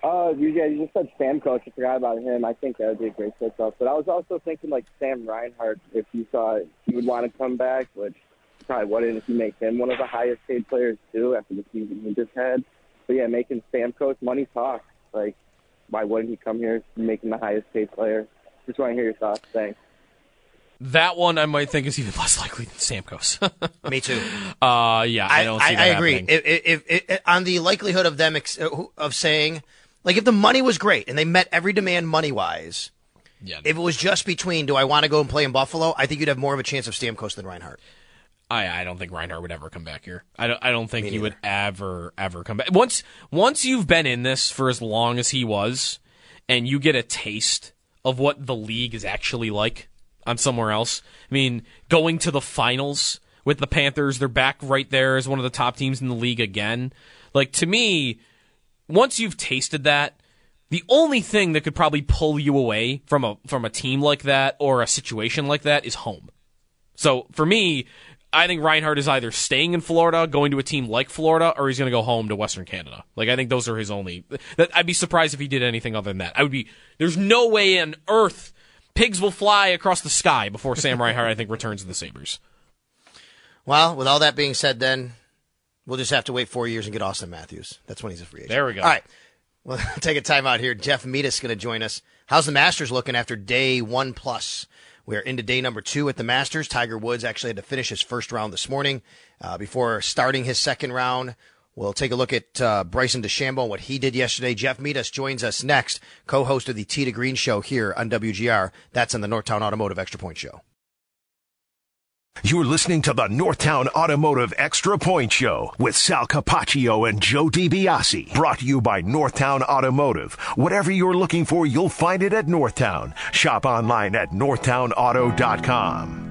You just said Stamkos. I forgot about him. I think that would be a great fit up. But I was also thinking like Sam Reinhart, if you saw he would want to come back, which he probably wouldn't if you make him one of the highest paid players too after the season he just had. But yeah, making Stamkos, money talks. Like, why wouldn't he come here and make him the highest paid player? Just want to hear your thoughts. Thanks. That one I might think is even less likely than Stamkos. Me too. Yeah, I don't see that I agree. happening. If on the likelihood of them of saying, like, if the money was great and they met every demand money-wise, Yeah. if it was just between, do I want to go and play in Buffalo, I think you'd have more of a chance of Stamkos than Reinhart. I don't think Reinhart would ever come back here. I don't think he would ever come back. Once you've been in this for as long as he was, and you get a taste of what the league is actually like on somewhere else. I mean, going to the finals with the Panthers, they're back right there as one of the top teams in the league again. Like, to me, once you've tasted that, the only thing that could probably pull you away from a team like that or a situation like that is home. So for me, I think Reinhart is either staying in Florida, going to a team like Florida, or he's going to go home to Western Canada. Like, I think those are his only. I'd be surprised if he did anything other than that. There's no way on earth pigs will fly across the sky before Sam Reinhart, I think, returns to the Sabres. Well, with all that being said, then we'll just have to wait 4 years and get Austin Matthews. That's when he's a free agent. There we go. All right. Well, take a time out here. Jeff Metis is going to join us. How's the Masters looking after day 1+? We're into day number 2 at the Masters. Tiger Woods actually had to finish his first round this morning before starting his second round. We'll take a look at Bryson DeChambeau and what he did yesterday. Jeff Metis joins us next, co-host of the Tee to Green Show here on WGR. That's on the Northtown Automotive Extra Point Show. You're listening to the Northtown Automotive Extra Point Show with Sal Capaccio and Joe DiBiase. Brought to you by Northtown Automotive. Whatever you're looking for, you'll find it at Northtown. Shop online at northtownauto.com.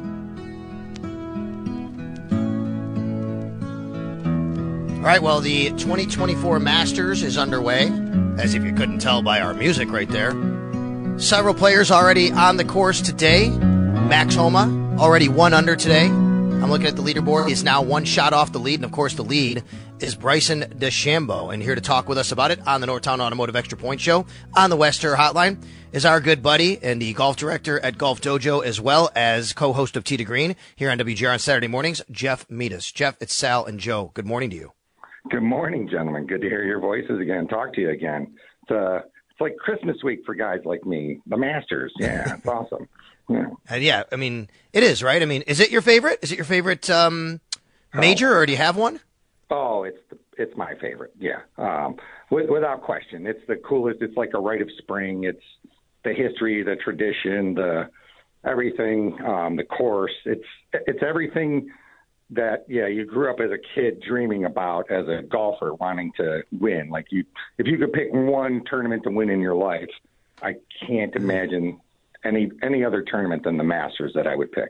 All right, well, the 2024 Masters is underway, as if you couldn't tell by our music right there. Several players already on the course today. Max Homa, already 1 under today. I'm looking at the leaderboard. He's now 1 shot off the lead, and of course the lead is Bryson DeChambeau. And here to talk with us about it on the Northtown Automotive Extra Point Show on the Wester Hotline is our good buddy and the golf director at Golf Dojo, as well as co-host of Tee to Green here on WGR on Saturday mornings, Jeff Metis. Jeff, it's Sal and Joe. Good morning to you. Good morning, gentlemen. Good to hear your voices again. Talk to you again. It's like Christmas week for guys like me. The Masters. Yeah, it's awesome. Yeah. Yeah, I mean, it is, right? I mean, is it your favorite? Is it your favorite major, or do you have one? Oh, it's my favorite. Yeah, without question. It's the coolest. It's like a rite of spring. It's the history, the tradition, the everything, the course. It's everything that you grew up as a kid dreaming about as a golfer, wanting to win. Like if you could pick one tournament to win in your life, I can't imagine any other tournament than the Masters that I would pick.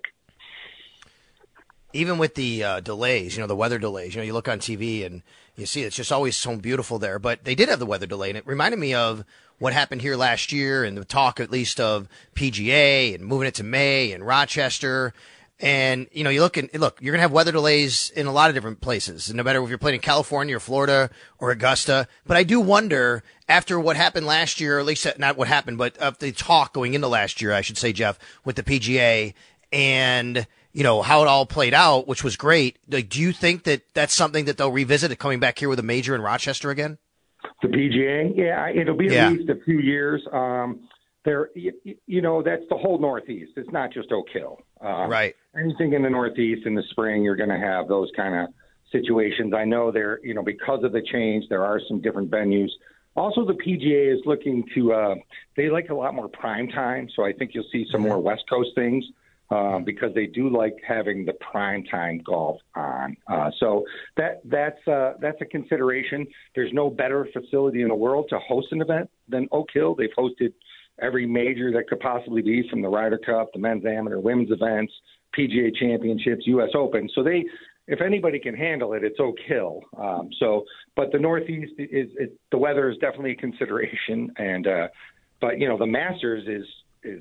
Even with the delays, the weather delays, you look on TV and you see it's just always so beautiful there. But they did have the weather delay, and it reminded me of what happened here last year and the talk at least of PGA and moving it to May and Rochester. And, you look, you're going to have weather delays in a lot of different places, no matter if you're playing in California or Florida or Augusta. But I do wonder, after what happened last year, or at least not what happened, but of the talk going into last year, I should say, Jeff, with the PGA and, how it all played out, which was great. Like, do you think that that's something that they'll revisit, coming back here with a major in Rochester again? The PGA? Yeah, it'll be at least a few years. There, that's the whole Northeast. It's not just Oak Hill. Right. Anything in the Northeast in the spring, you're going to have those kind of situations. I know there, because of the change, there are some different venues. Also, the PGA is looking to, they like a lot more prime time. So I think you'll see some more West Coast things because they do like having the prime time golf on. So that's a consideration. There's no better facility in the world to host an event than Oak Hill. They've hosted every major that could possibly be, from the Ryder Cup, the men's amateur, women's events, PGA championships, U.S. Open. So if anybody can handle it, it's Oak Hill. But the Northeast the weather is definitely a consideration. And, but the Masters is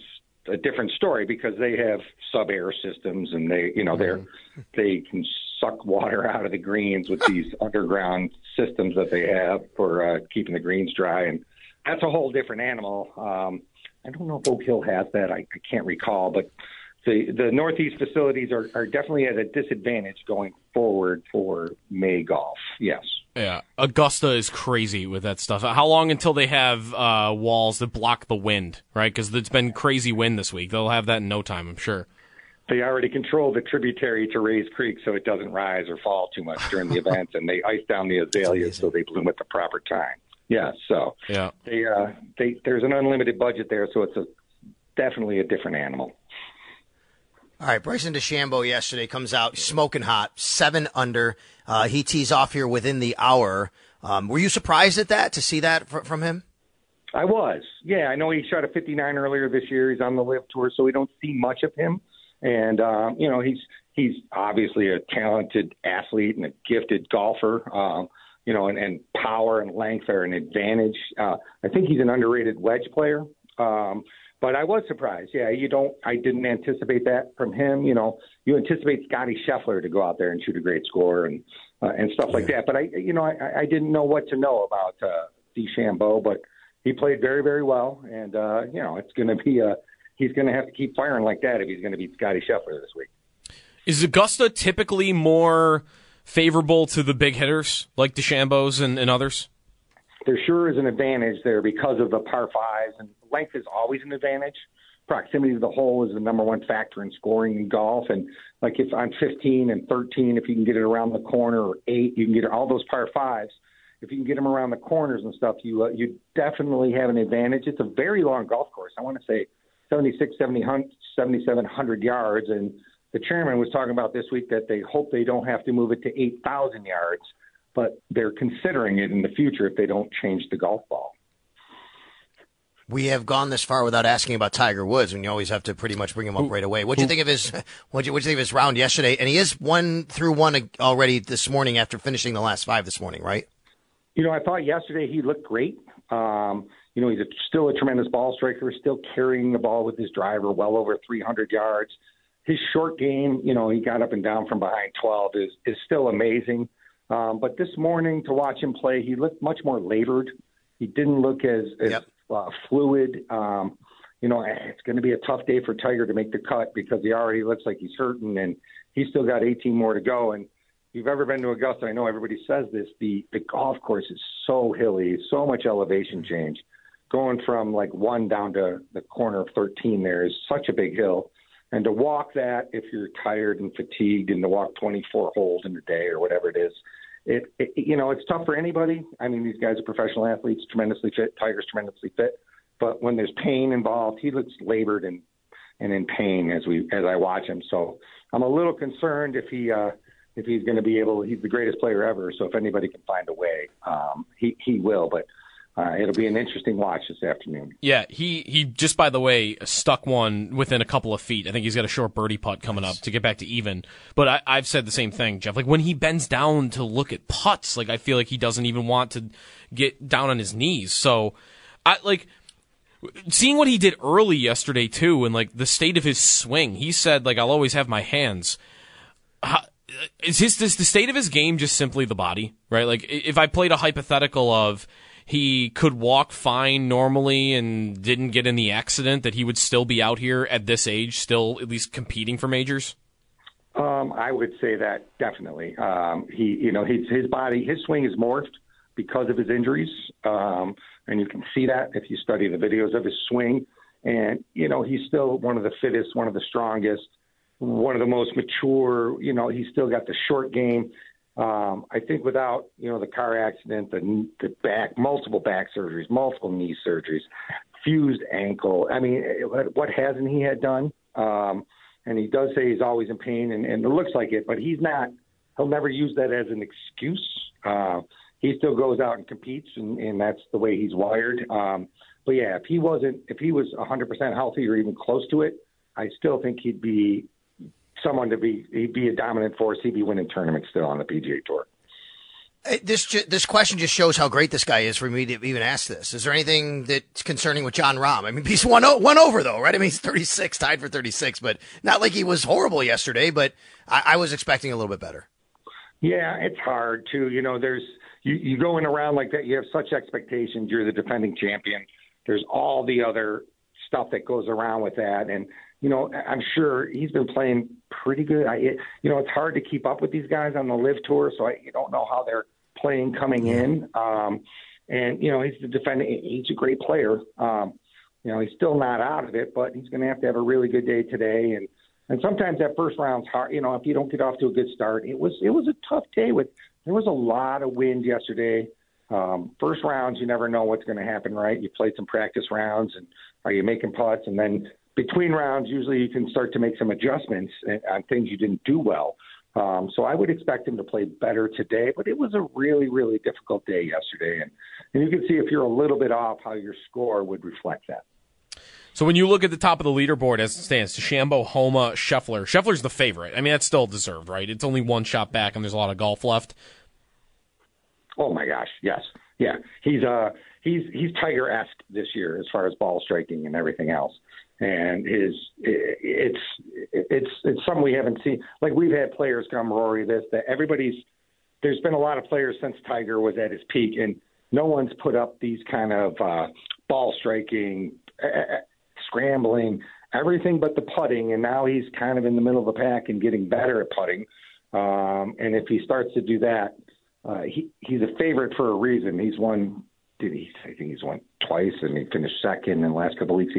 a different story because they have sub-air systems and they can suck water out of the greens with these underground systems that they have for keeping the greens dry. And that's a whole different animal. I don't know if Oak Hill has that. I can't recall, but the Northeast facilities are definitely at a disadvantage going forward for May golf. Yes. Yeah, Augusta is crazy with that stuff. How long until they have walls that block the wind, right? Because it's been crazy wind this week. They'll have that in no time, I'm sure. They already control the tributary to Rays Creek so it doesn't rise or fall too much during the event, and they ice down the azaleas so they bloom at the proper time. Yeah, so there's an unlimited budget there, so it's definitely a different animal. All right, Bryson DeChambeau yesterday comes out smoking hot, 7 under. He tees off here within the hour. Were you surprised at that, to see that from him? I was. Yeah, I know he shot a 59 earlier this year. He's on the LIV Tour, so we don't see much of him. And, he's obviously a talented athlete and a gifted golfer, and power and length are an advantage. I think he's an underrated wedge player. But I was surprised. Yeah, I didn't anticipate that from him. You anticipate Scotty Scheffler to go out there and shoot a great score and stuff like that. But I didn't know what to know about DeChambeau, but he played very, very well. And, it's going to be he's going to have to keep firing like that if he's going to beat Scotty Scheffler this week. Is Augusta typically more favorable to the big hitters like DeChambeau's and others? There sure is an advantage there because of the par fives, and length is always an advantage. Proximity to the hole is the number one factor in scoring in golf. And like if on 15 and 13, if you can get it around the corner, or 8, you can get all those par fives. If you can get them around the corners and stuff, you definitely have an advantage. It's a very long golf course. I want to say 7,700 yards. And the chairman was talking about this week that they hope they don't have to move it to 8,000 yards. But they're considering it in the future if they don't change the golf ball. We have gone this far without asking about Tiger Woods, and you always have to pretty much bring him up right away. What'd you think of his round yesterday? And he is 1-through-1 already this morning after finishing the last 5 this morning, right? I thought yesterday he looked great. He's still a tremendous ball striker, still carrying the ball with his driver well over 300 yards. His short game, he got up and down from behind 12 is still amazing. But this morning to watch him play, he looked much more labored. He didn't look as fluid. It's going to be a tough day for Tiger to make the cut because he already looks like he's hurting, and he's still got 18 more to go. And if you've ever been to Augusta, I know everybody says this, the golf course is so hilly, so much elevation change. Going from like 1 down to the corner of 13 there is such a big hill. And to walk that, if you're tired and fatigued, and to walk 24 holes in a day or whatever it is, it's tough for anybody. I mean, these guys are professional athletes, tremendously fit. Tiger's tremendously fit. But when there's pain involved, he looks labored and in pain as I watch him. So I'm a little concerned if he's going to be able. He's the greatest player ever. So if anybody can find a way, he will. But it'll be an interesting watch this afternoon. Yeah, he just, by the way, stuck one within a couple of feet. I think he's got a short birdie putt coming up to get back to even. But I've said the same thing, Jeff. Like, when he bends down to look at putts, like, I feel like he doesn't even want to get down on his knees. So, seeing what he did early yesterday, too, and, like, the state of his swing, he said, like, I'll always have my hands. Is the state of his game just simply the body, right? Like, if I played a hypothetical of he could walk fine normally and didn't get in the accident, that he would still be out here at this age, still at least competing for majors? I would say that definitely. His body, his swing is morphed because of his injuries, and you can see that if you study the videos of his swing. And he's still one of the fittest, one of the strongest, one of the most mature. He's still got the short game. I think without, the car accident, multiple back surgeries, multiple knee surgeries, fused ankle. I mean, what hasn't he had done? And he does say he's always in pain, and it looks like it, but he'll never use that as an excuse. He still goes out and competes, and that's the way he's wired. But yeah, if he was 100% healthy or even close to it, I still think he'd be a dominant force. He'd be winning tournaments still on the PGA Tour. This question just shows how great this guy is for me to even ask this. Is there anything that's concerning with John Rahm? I mean, he's one over though, right? I mean, he's 36, tied for 36, but not like he was horrible yesterday. But I was expecting a little bit better. Yeah, it's hard too. There's you going around like that. You have such expectations. You're the defending champion. There's all the other stuff that goes around with that, and I'm sure he's been playing pretty good. It's hard to keep up with these guys on the Live Tour, so you don't know how they're playing coming in. And he's the defending. He's a great player. He's still not out of it, but he's going to have a really good day today. And sometimes that first round's hard. If you don't get off to a good start, it was a tough day. There was a lot of wind yesterday. First rounds, you never know what's going to happen, right? You played some practice rounds, and are you making putts? And then between rounds, usually you can start to make some adjustments on things you didn't do well. So I would expect him to play better today, but it was a really, really difficult day yesterday. And you can see if you're a little bit off how your score would reflect that. So when you look at the top of the leaderboard as it stands, DeChambeau, Homa, Scheffler. Scheffler's the favorite. I mean, that's still deserved, right? It's only one shot back, and there's a lot of golf left. Oh my gosh, yes, yeah. He's Tiger-esque this year as far as ball striking and everything else. And it's something we haven't seen. Like, we've had players come, Rory, that there's been a lot of players since Tiger was at his peak, and no one's put up these kind of ball striking, scrambling, everything but the putting, and now he's kind of in the middle of the pack and getting better at putting. And if he starts to do that, he's a favorite for a reason. He's won, I think he's won twice, and he finished second in the last couple of weeks.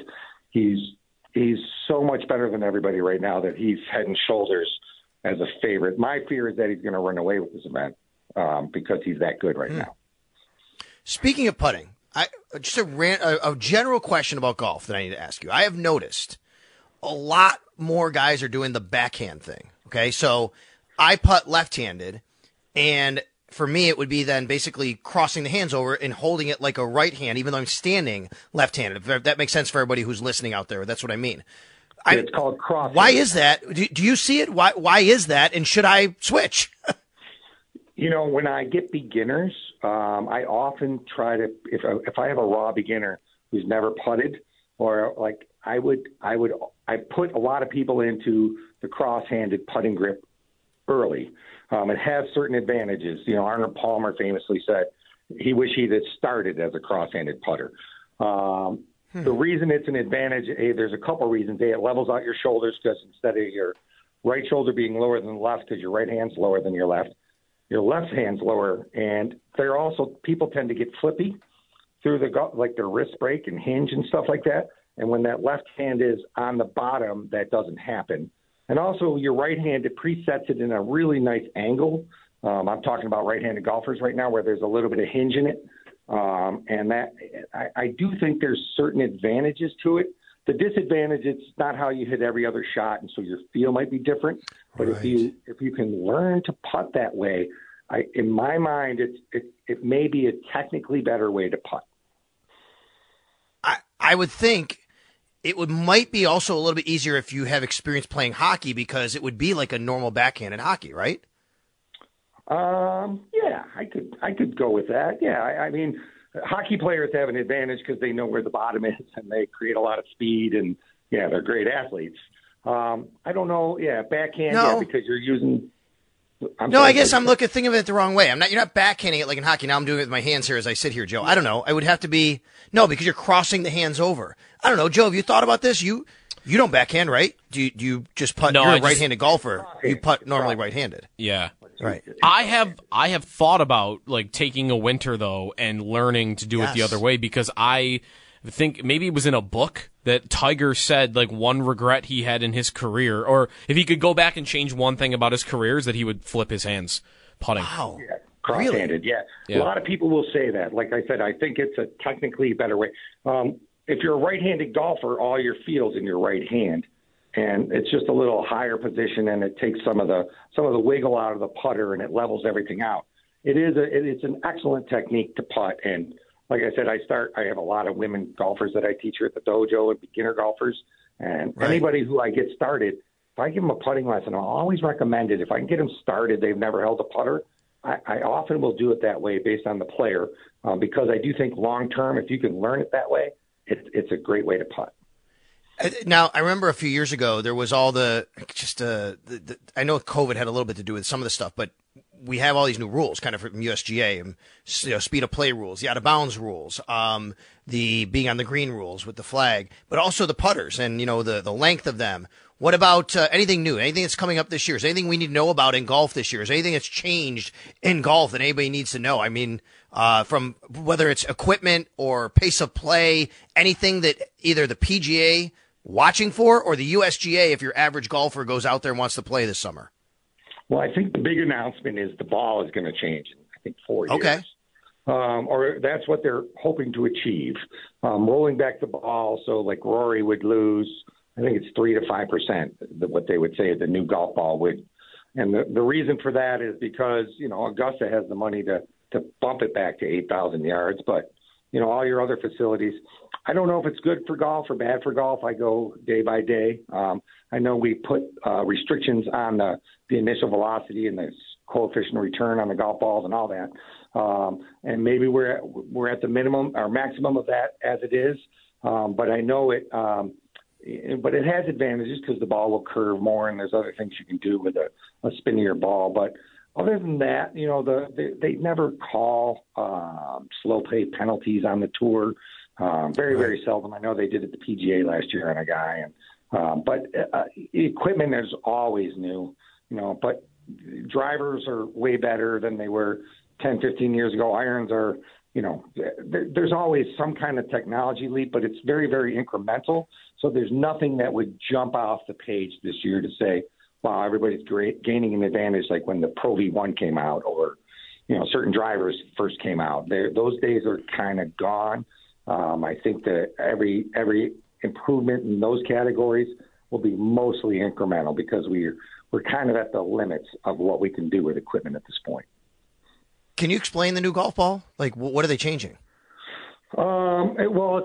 He's so much better than everybody right now that he's head and shoulders as a favorite. My fear is that he's going to run away with this event because he's that good right now. Speaking of putting, just a general question about golf that I need to ask you. I have noticed a lot more guys are doing the backhand thing. Okay, so I putt left-handed, and for me it would be then basically crossing the hands over and holding it like a right hand, even though I'm standing left-handed. If that makes sense for everybody who's listening out there, that's what I mean. It's called cross. Why is that? Do you see it? Why is that? And should I switch? When I get beginners, I often try to, if I have a raw beginner who's never putted, or like I put a lot of people into the cross-handed putting grip early. It has certain advantages. Arnold Palmer famously said he wished he'd have started as a cross-handed putter. The reason it's an advantage, there's a couple reasons. It levels out your shoulders because instead of your right shoulder being lower than the left because your right hand's lower than your left hand's lower. And they're also, people tend to get flippy through like their wrist break and hinge and stuff like that. And when that left hand is on the bottom, that doesn't happen. And also your right hand, it presets it in a really nice angle. I'm talking about right-handed golfers right now where there's a little bit of hinge in it. And that I do think there's certain advantages to it. The disadvantage, it's not how you hit every other shot, and so your feel might be different. But if you can learn to putt that way, in my mind, it may be a technically better way to putt. I would think it might be also a little bit easier if you have experience playing hockey because it would be like a normal backhand in hockey, right? Yeah, I could go with that. Yeah, I mean, hockey players have an advantage because they know where the bottom is and they create a lot of speed and yeah, they're great athletes. I don't know. Yeah, backhand. No. Yeah, because you're using. I guess I'm thinking of it the wrong way. You're not backhanding it like in hockey. Now I'm doing it with my hands here as I sit here, Joe. I don't know. I would have to be because you're crossing the hands over. I don't know, Joe. Have you thought about this? You don't backhand, right? Do you just putt? No, you're a right-handed golfer. You putt normally right-handed. Yeah. Right. I have thought about like taking a winter though and learning to do it the other way because I think maybe it was in a book that Tiger said like one regret he had in his career, or if he could go back and change one thing about his career, is that he would flip his hands putting. Wow. Yeah. Cross-handed, yeah. A lot of people will say that. Like I said, I think it's a technically better way. If you're a right-handed golfer, all your feel's in your right hand. And it's just a little higher position, and it takes some of the wiggle out of the putter, and it levels everything out. It's an excellent technique to putt. And like I said, I have a lot of women golfers that I teach here at the dojo and beginner golfers. And anybody who I get started, if I give them a putting lesson, I'll always recommend it. If I can get them started, they've never held a putter. I often will do it that way based on the player because I do think long term, if you can learn it that way, it's a great way to putt. Now, I remember a few years ago, there was all I know COVID had a little bit to do with some of the stuff, but we have all these new rules kind of from USGA, and, speed of play rules, the out of bounds rules, the being on the green rules with the flag, but also the putters and, the length of them. What about anything new, anything that's coming up this year? Is there anything we need to know about in golf this year? Is there anything that's changed in golf that anybody needs to know? I mean, from whether it's equipment or pace of play, anything that either the PGA watching for or the USGA if your average golfer goes out there and wants to play this summer? Well, I think the big announcement is the ball is going to change in, I think, 4 years. Okay. Or that's what they're hoping to achieve. Rolling back the ball, so like Rory would lose, I think it's 3 to 5%, what they would say the new golf ball would. And the reason for that is because, Augusta has the money to bump it back to 8,000 yards, but, all your other facilities, I don't know if it's good for golf or bad for golf. I go day by day. I know we put restrictions on the initial velocity and the coefficient of return on the golf balls and all that. And maybe we're at the minimum or maximum of that as it is. But I know it. But it has advantages because the ball will curve more, and there's other things you can do with a spinnier ball. But other than that, they never call slow play penalties on the tour. Very, very seldom. I know they did it at the PGA last year on a guy. But equipment is always new, but drivers are way better than they were 10, 15 years ago. Irons are, there's always some kind of technology leap, but it's very, very incremental. So there's nothing that would jump off the page this year to say, wow, everybody's gaining an advantage like when the Pro V1 came out or, certain drivers first came out. Those days are kind of gone. I think that every improvement in those categories will be mostly incremental because we're kind of at the limits of what we can do with equipment at this point. Can you explain the new golf ball? Like, what are they changing? Well,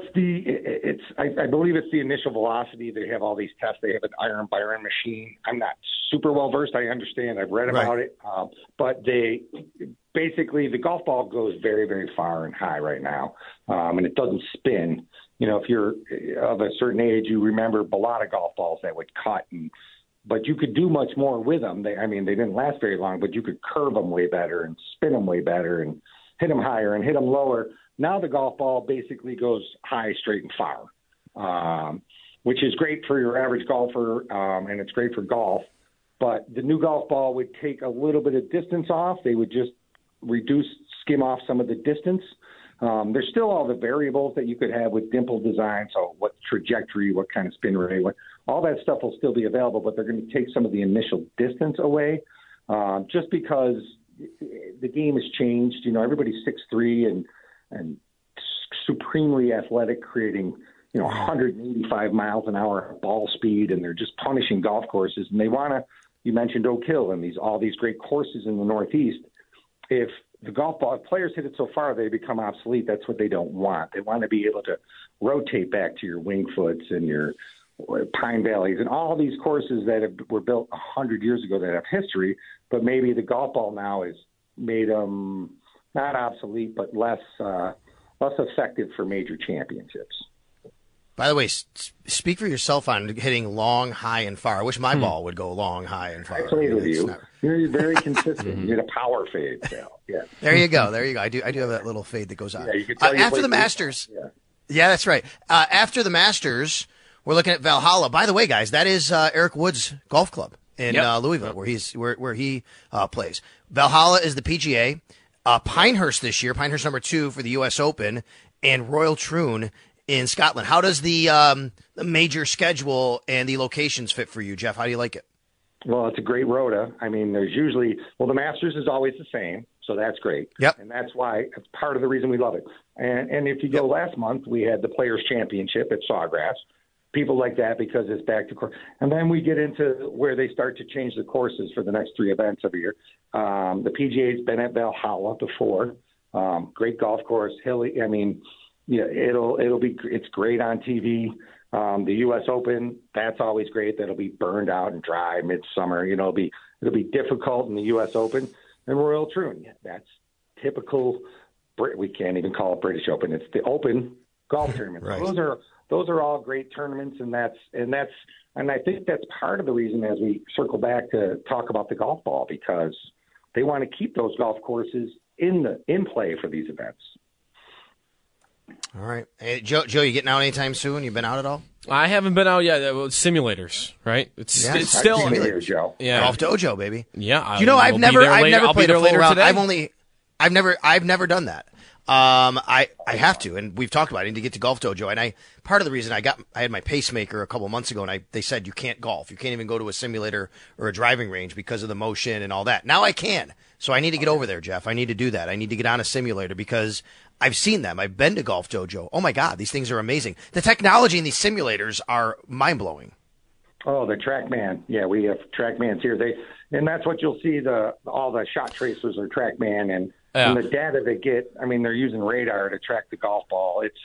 I believe it's the initial velocity. They have all these tests. They have an iron Byron machine. I'm not super well versed. I understand. I've read about it. But basically the golf ball goes very, very far and high right now. And it doesn't spin. If you're of a certain age, you remember a lot of golf balls that would cut but you could do much more with them. They didn't last very long, but you could curve them way better and spin them way better and hit them higher and hit them lower. Now the golf ball basically goes high, straight, and far, which is great for your average golfer, and it's great for golf. But the new golf ball would take a little bit of distance off. They would just skim off some of the distance. There's still all the variables that you could have with dimple design, so what trajectory, what kind of spin rate, all that stuff will still be available, but they're going to take some of the initial distance away just because the game has changed. Everybody's 6'3" and supremely athletic, creating 185 miles an hour ball speed, and they're just punishing golf courses. And they want to, you mentioned Oak Hill and all these great courses in the Northeast. If the golf ball, if players hit it so far they become obsolete, that's what they don't want. They want to be able to rotate back to your Winged Foots and your Pine Valleys and all these courses that were built 100 years ago that have history, but maybe the golf ball now has made them not obsolete, but less effective for major championships. By the way, speak for yourself on hitting long, high, and far. I wish my ball would go long, high, and far. I played with you. You're very consistent. You had a power fade, Sal. Yeah. There you go. I do have that little fade that goes on. Yeah, you can tell after the Masters. Yeah, that's right. After the Masters, we're looking at Valhalla. By the way, guys, that is Eric Wood's golf club in Louisville, where he plays. Valhalla is the PGA. Pinehurst this year, Pinehurst number 2 for the U.S. Open, and Royal Troon in Scotland. How does the major schedule and the locations fit for you, Jeff? How do you like it? Well, it's a great rota. There's usually, the Masters is always the same, so that's great. Yep. And that's why it's part of the reason we love it. And if you go last month, we had the Players' Championship at Sawgrass. People like that because it's back to course. And then we get into where they start to change the courses for the next 3 events every year. The PGA's been at Valhalla before. Great golf course, hilly. It's great on TV. The U.S. Open, that's always great. That'll be burned out and dry midsummer. It'll be difficult in the U.S. Open. and Royal Troon. That's typical. We can't even call it British Open. It's the Open golf tournament. Right. Those are all great tournaments, and I think that's part of the reason as we circle back to talk about the golf ball, because they want to keep those golf courses in play for these events. All right. Hey, Joe, you getting out anytime soon? You been out at all? I haven't been out yet. Simulators, right? It's still Simulators, Joe. Yeah. Golf Dojo, baby. Yeah. I've never played a full round. Today. I've never done that. I have to, and we've talked about it. I need to get to Golf Dojo, and part of the reason I had my pacemaker a couple months ago, and they said you can't golf, you can't even go to a simulator or a driving range because of the motion and all that. Now I can, so I need to get over there, Jeff. I need to do that. I need to get on a simulator because I've seen them. I've been to Golf Dojo. Oh my God, these things are amazing. The technology in these simulators are mind blowing. Oh, the TrackMan. Yeah, we have TrackMans here. And that's what you'll see. All the shot tracers are TrackMan, and the data they get. I mean, they're using radar to track the golf ball. It's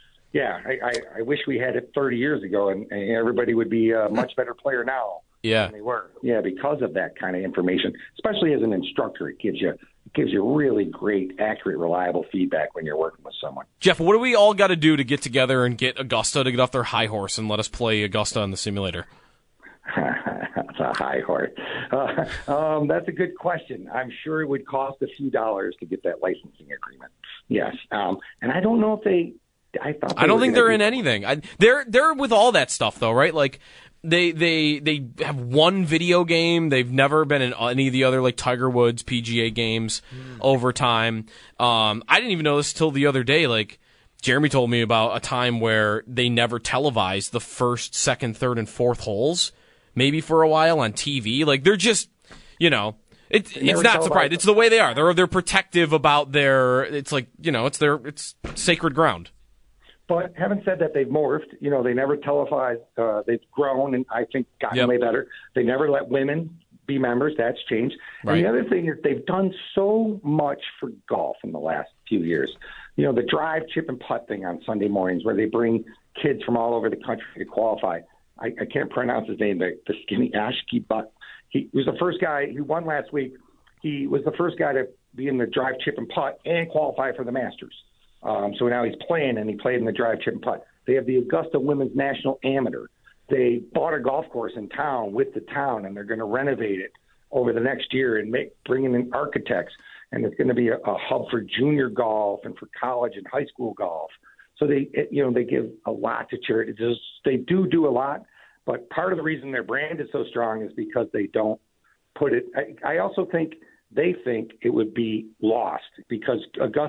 I wish we had it 30 years ago, and everybody would be a much better player now. Yeah, than they were. Yeah, because of that kind of information. Especially as an instructor, it gives you really great, accurate, reliable feedback when you're working with someone. Jeff, what do we all got to do to get together and get Augusta to get off their high horse and let us play Augusta on the simulator? That's a high horse. That's a good question. I'm sure it would cost a few dollars to get that licensing agreement. Yes, and I don't know if they. I don't think they're in anything. They're with all that stuff though, right? Like they have one video game. They've never been in any of the other like Tiger Woods PGA games over time. I didn't even know this till the other day. Like Jeremy told me about a time where they never televised the first, second, third, and fourth holes. Maybe for a while on TV. Like they're just, it's not surprising. It's the way they are. They're protective about their. It's like it's sacred ground. But having said that, they've morphed. They never televised. They've grown and I think gotten way better. They never let women be members. That's changed. Right. And the other thing is they've done so much for golf in the last few years. The drive, chip, and putt thing on Sunday mornings where they bring kids from all over the country to qualify. I can't pronounce his name, the skinny Ashki Butt. He was the first guy who won last week. He was the first guy to be in the drive, chip, and putt and qualify for the Masters. So now he's playing, and he played in the drive, chip, and putt. They have the Augusta Women's National Amateur. They bought a golf course in town with the town, and they're going to renovate it over the next year and bringing in architects. And it's going to be a hub for junior golf and for college and high school golf. So they give a lot to charity. They do a lot, but part of the reason their brand is so strong is because they don't put it. I also think they think it would be lost because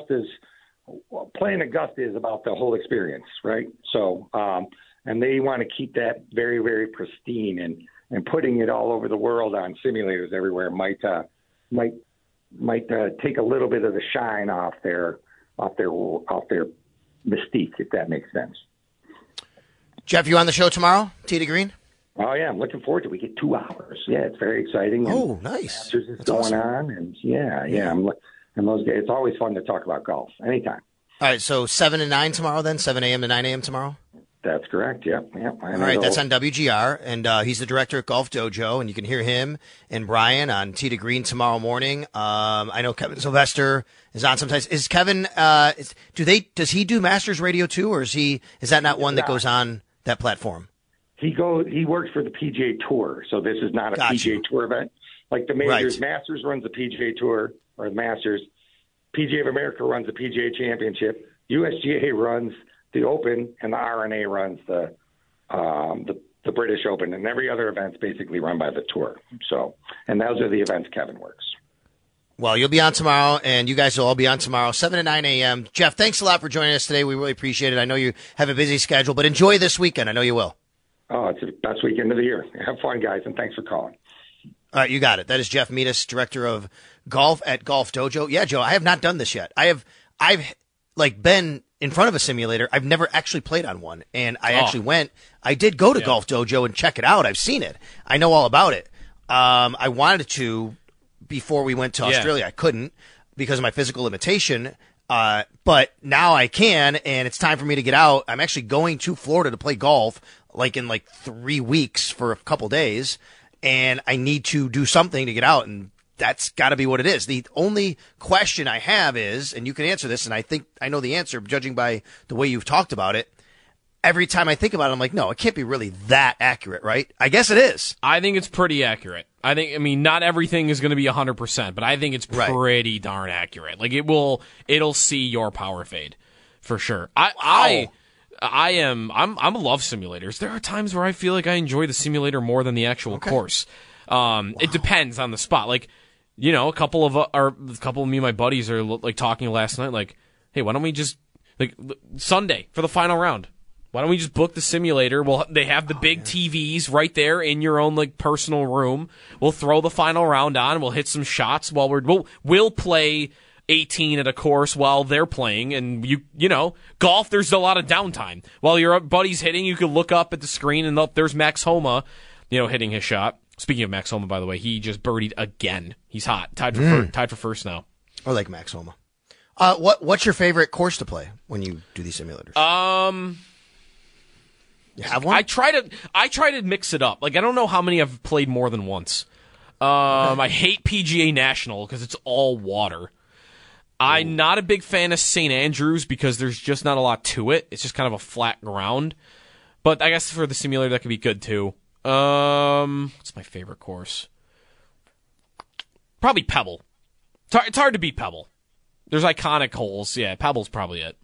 playing Augusta is about the whole experience, right? So, and they want to keep that very, very pristine, and putting it all over the world on simulators everywhere might take a little bit of the shine off their mystique, if that makes sense. Jeff, you on the show tomorrow, Tee to Green? Oh yeah, I'm looking forward to it. We get 2 hours. Yeah, it's very exciting. Oh, nice. Masters is going on, and and those days, it's always fun to talk about golf. Anytime. All right, so 7 and 9 tomorrow, then 7 a.m. to 9 a.m. tomorrow. That's correct. Yep. All right, that's on WGR, and he's the director at Golf Dojo, and you can hear him and Brian on Tee to Green tomorrow morning. I know Kevin Sylvester is on sometimes. Is Kevin? Does he do Masters Radio too, or is that not one that goes on that platform? He works for the PGA Tour, so this is not a PGA Tour event. Like the majors, right. Masters runs the PGA Tour or the Masters. PGA of America runs the PGA Championship. USGA runs the Open, and the RNA runs the British Open, and every other event's basically run by the Tour. So, and those are the events Kevin works. Well, you'll be on tomorrow, and you guys will all be on tomorrow, 7 to 9 a.m. Jeff, thanks a lot for joining us today. We really appreciate it. I know you have a busy schedule, but enjoy this weekend. I know you will. Oh, it's the best weekend of the year. Have fun, guys, and thanks for calling. All right, you got it. That is Jeff Metis, director of golf at Golf Dojo. Yeah, Joe, I have not done this yet. I've been in front of a simulator. I've never actually played on one, and I did go to Golf Dojo and check it out. I've seen it. I know all about it. I wanted to before we went to Australia. I couldn't because of my physical limitation. But now I can, and it's time for me to get out. I'm actually going to Florida to play golf in 3 weeks for a couple days, and I need to do something to get out and that's got to be what it is. The only question I have is, and you can answer this, and I think I know the answer, judging by the way you've talked about it. Every time I think about it, I'm like, no, it can't be really that accurate, right? I guess it is. I think it's pretty accurate. I mean, not everything is going to be 100%, but I think it's pretty darn accurate. Like it'll see your power fade for sure. I'm a love simulators. There are times where I feel like I enjoy the simulator more than the actual course. It depends on the spot. Like, you know, a couple of me and my buddies are like talking last night. Like, hey, why don't we just like Sunday for the final round? Why don't we just book the simulator? Well, they have the big TVs right there in your own like personal room. We'll throw the final round on. We'll hit some shots while we'll play 18 at a course while they're playing. And you know, golf, there's a lot of downtime. While your buddy's hitting, you can look up at the screen and there's Max Homa, you know, hitting his shot. Speaking of Max Homa, by the way, he just birdied again. He's hot. Tied for first now. I like Max Homa. What's your favorite course to play when you do these simulators? You have one? I try to mix it up. Like, I don't know how many I've played more than once. I hate PGA National because it's all water. I'm not a big fan of St. Andrews because there's just not a lot to it. It's just kind of a flat ground. But I guess for the simulator, that could be good too. What's my favorite course? Probably Pebble. It's hard to beat Pebble. There's iconic holes. Yeah, Pebble's probably it.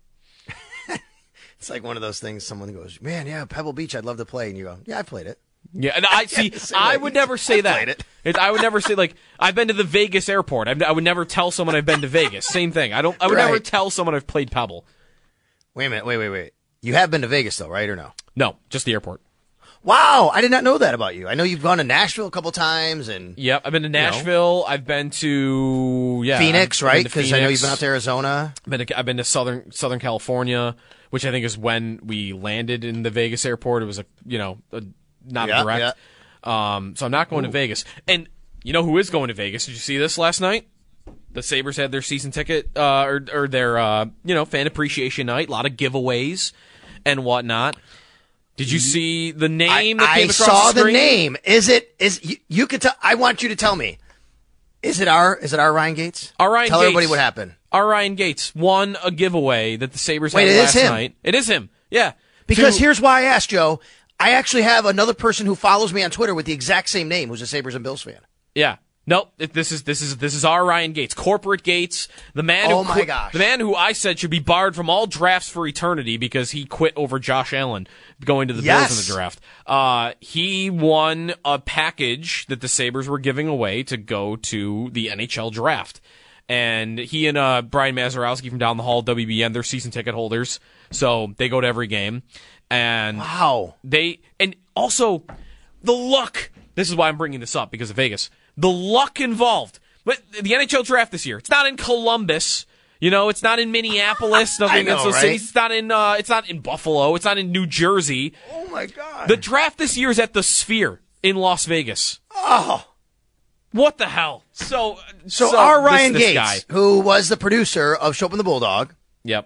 It's like one of those things someone goes, man, yeah, Pebble Beach, I'd love to play. And you go, yeah, I played it. Yeah, and I would never say that. I would never say, like, I've been to the Vegas airport. I would never tell someone I've been to Vegas. Same thing. I would never tell someone I've played Pebble. Wait a minute. Wait. You have been to Vegas, though, right, or no? No, just the airport. Wow, I did not know that about you. I know you've gone to Nashville a couple times. Yep, I've been to Nashville. I've been to Phoenix, right? Because I know you've been out to Arizona. I've been to Southern California, which I think is when we landed in the Vegas airport. It was not direct. Yeah. So I'm not going to Vegas. And you know who is going to Vegas? Did you see this last night? The Sabres had their season ticket or their fan appreciation night. A lot of giveaways and whatnot. Did you see the name that came across the screen? I saw the name. You could tell? I want you to tell me. Is it our Ryan Gates? Our Ryan Gates. Tell everybody what happened. Our Ryan Gates won a giveaway that the Sabres had last night. It is him. Yeah. Because here's why I asked, Joe. I actually have another person who follows me on Twitter with the exact same name, who's a Sabres and Bills fan. Yeah. Nope. This is our Ryan Gates, corporate Gates, the man. The man who I said should be barred from all drafts for eternity because he quit over Josh Allen going to the Bills in the draft. He won a package that the Sabres were giving away to go to the NHL draft, and he and Brian Mazurowski from down the hall, WBN, they're season ticket holders, so they go to every game. And and also the luck. This is why I'm bringing this up because of Vegas. The luck involved. But the NHL draft this year, it's not in Columbus. You know, it's not in Minneapolis. Nothing. I know, right? It's not in Buffalo. It's not in New Jersey. Oh my God. The draft this year is at the Sphere in Las Vegas. Oh. What the hell? So our Ryan this Gates, guy, who was the producer of Show Up in the Bulldog. Yep.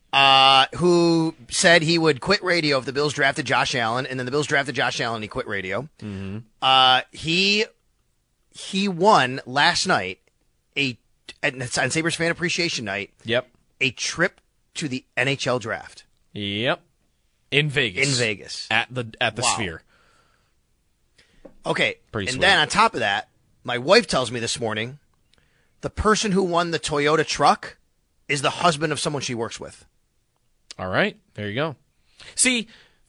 Who said he would quit radio if the Bills drafted Josh Allen, and then the Bills drafted Josh Allen and he quit radio. Mm-hmm. He won last night on Sabres Fan Appreciation Night. Yep. A trip to the NHL draft. Yep. In Vegas. At the Sphere. Okay. Pretty sweet. Then on top of that, my wife tells me this morning, the person who won the Toyota truck is the husband of someone she works with. All right, there you go. See,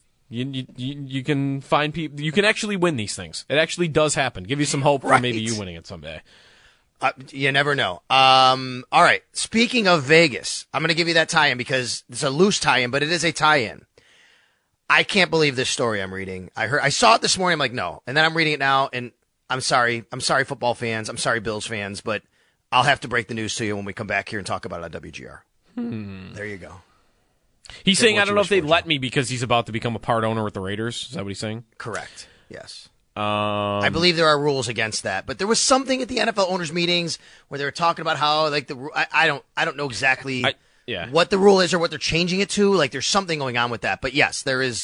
you can find people. You can actually win these things. It actually does happen. Give you some hope for maybe you winning it someday. You never know. All right. Speaking of Vegas, I'm going to give you that tie-in because it's a loose tie-in, but it is a tie-in. I can't believe this story I'm reading. I saw it this morning. I'm like, no, and then I'm reading it now, and I'm sorry. I'm sorry, football fans. I'm sorry, Bills fans, but I'll have to break the news to you when we come back here and talk about it on WGR. There you go. He's saying, I don't know if they'd let me because he's about to become a part owner with the Raiders. Is that what he's saying? Correct. Yes. I believe there are rules against that, but there was something at the NFL owners meetings where they were talking about how, like, I don't know exactly what the rule is or what they're changing it to. Like, there's something going on with that. But yes, there is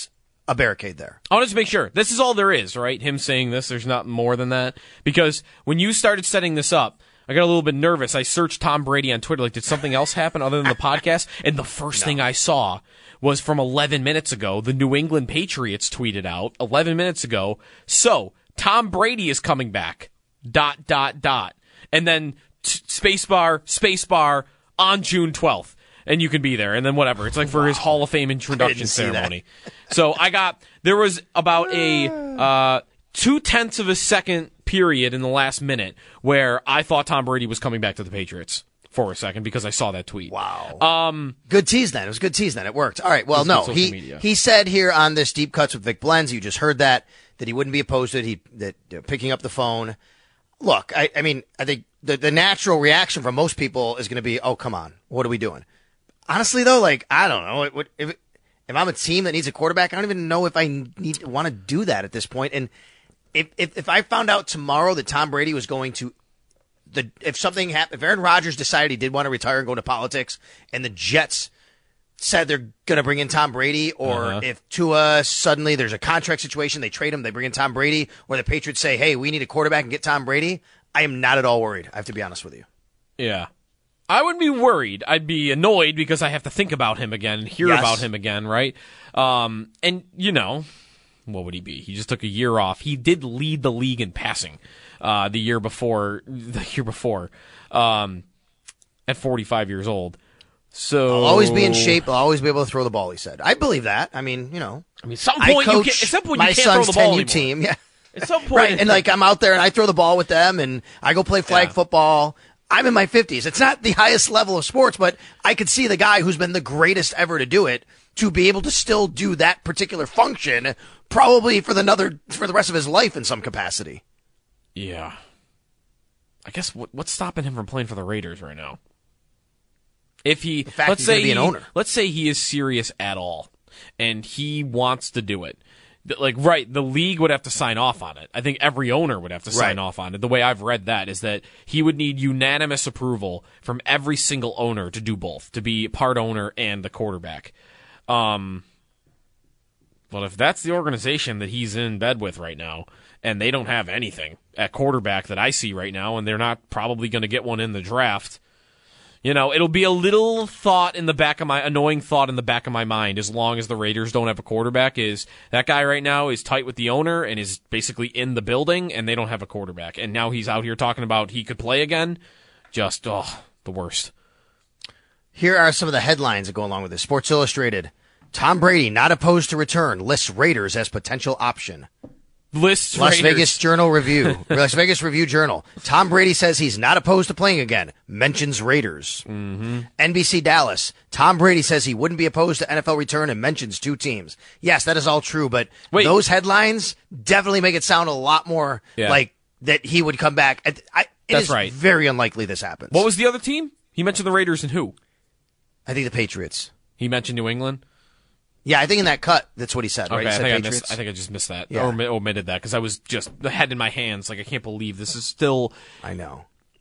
a barricade there. I wanted to make sure. This is all there is, right? Him saying this, there's not more than that. Because when you started setting this up, I got a little bit nervous. I searched Tom Brady on Twitter, like, did something else happen other than the podcast? And the first thing I saw was from 11 minutes ago. The New England Patriots tweeted out 11 minutes ago. So, Tom Brady is coming back. ... And then spacebar on June 12th. And you can be there. And then whatever. It's like for his Hall of Fame introduction ceremony. So there was about a 0.2 of a second period in the last minute where I thought Tom Brady was coming back to the Patriots for a second because I saw that tweet. Wow. Good tease then. It was a good tease then. It worked. All right. Well, no. He said here on this Deep Cuts with Vic Blends, you just heard that he wouldn't be opposed to it. That picking up the phone. Look, I mean, I think the natural reaction from most people is going to be, oh, come on. What are we doing? Honestly, though, like, I don't know. If I'm a team that needs a quarterback, I don't even know if I want to do that at this point. And if I found out tomorrow that Tom Brady was going to, if something happened, if Aaron Rodgers decided he did want to retire and go into politics, and the Jets said they're going to bring in Tom Brady, or if Tua suddenly there's a contract situation, they trade him, they bring in Tom Brady, or the Patriots say, hey, we need a quarterback and get Tom Brady, I am not at all worried. I have to be honest with you. Yeah. I wouldn't be worried. I'd be annoyed because I have to think about him again and hear about him again, right? And, you know, what would he be? He just took a year off. He did lead the league in passing the year before at 45 years old. So I'll always be in shape. I'll always be able to throw the ball, he said. I believe that. I mean, you know. I mean, at some point you can't throw the ball anymore. Team, yeah. At some point. Right, and like I'm out there and I throw the ball with them and I go play flag football. I'm in my 50s. It's not the highest level of sports, but I could see the guy who's been the greatest ever to do it to be able to still do that particular function probably for the rest of his life in some capacity. Yeah. I guess what's stopping him from playing for the Raiders right now? If let's say he is serious at all and he wants to do it. Like, right, the league would have to sign off on it. I think every owner would have to sign off on it. The way I've read that is that he would need unanimous approval from every single owner to do both, to be part owner and the quarterback. Well, if that's the organization that he's in bed with right now, and they don't have anything at quarterback that I see right now, and they're not probably going to get one in the draft, you know, it'll be a little annoying thought in the back of my mind as long as the Raiders don't have a quarterback, is that guy right now is tight with the owner and is basically in the building and they don't have a quarterback. And now he's out here talking about he could play again. Just, the worst. Here are some of the headlines that go along with this. Sports Illustrated. Tom Brady not opposed to return, lists Raiders as potential option. Las Vegas Review Journal. Tom Brady says he's not opposed to playing again. Mentions Raiders. Mm-hmm. NBC Dallas. Tom Brady says he wouldn't be opposed to NFL return and mentions 2 teams. Yes, that is all true, but those headlines definitely make it sound a lot more like that he would come back. That's right. Very unlikely this happens. What was the other team? He mentioned the Raiders and who? I think the Patriots. He mentioned New England? Yeah, I think in that cut, that's what he said, right? Okay, I think I just missed that, or omitted that, because I was just the head in my hands. Like, I can't believe this is still... I know.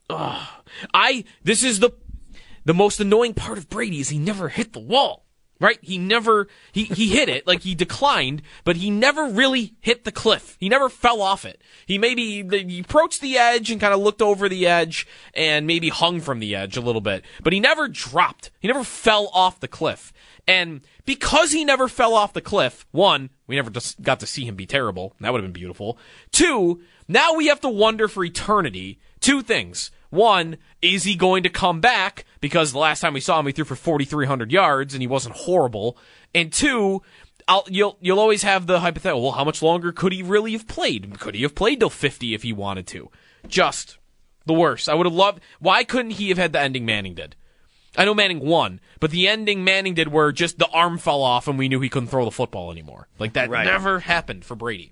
This is the most annoying part of Brady is he never hit the wall, right? He hit it, like he declined, but he never really hit the cliff. He never fell off it. He approached the edge and kind of looked over the edge and maybe hung from the edge a little bit, but he never dropped. He never fell off the cliff. And because he never fell off the cliff, 1, we never just got to see him be terrible. That would have been beautiful. 2, now we have to wonder for eternity 2 things. 1, is he going to come back? Because the last time we saw him, he threw for 4,300 yards and he wasn't horrible. And 2, you'll always have the hypothetical, well, how much longer could he really have played? Could he have played till 50 if he wanted to? Just the worst. I would have loved, why couldn't he have had the ending Manning did? I know Manning won, but the ending Manning did where just the arm fell off and we knew he couldn't throw the football anymore. Like, that never happened for Brady.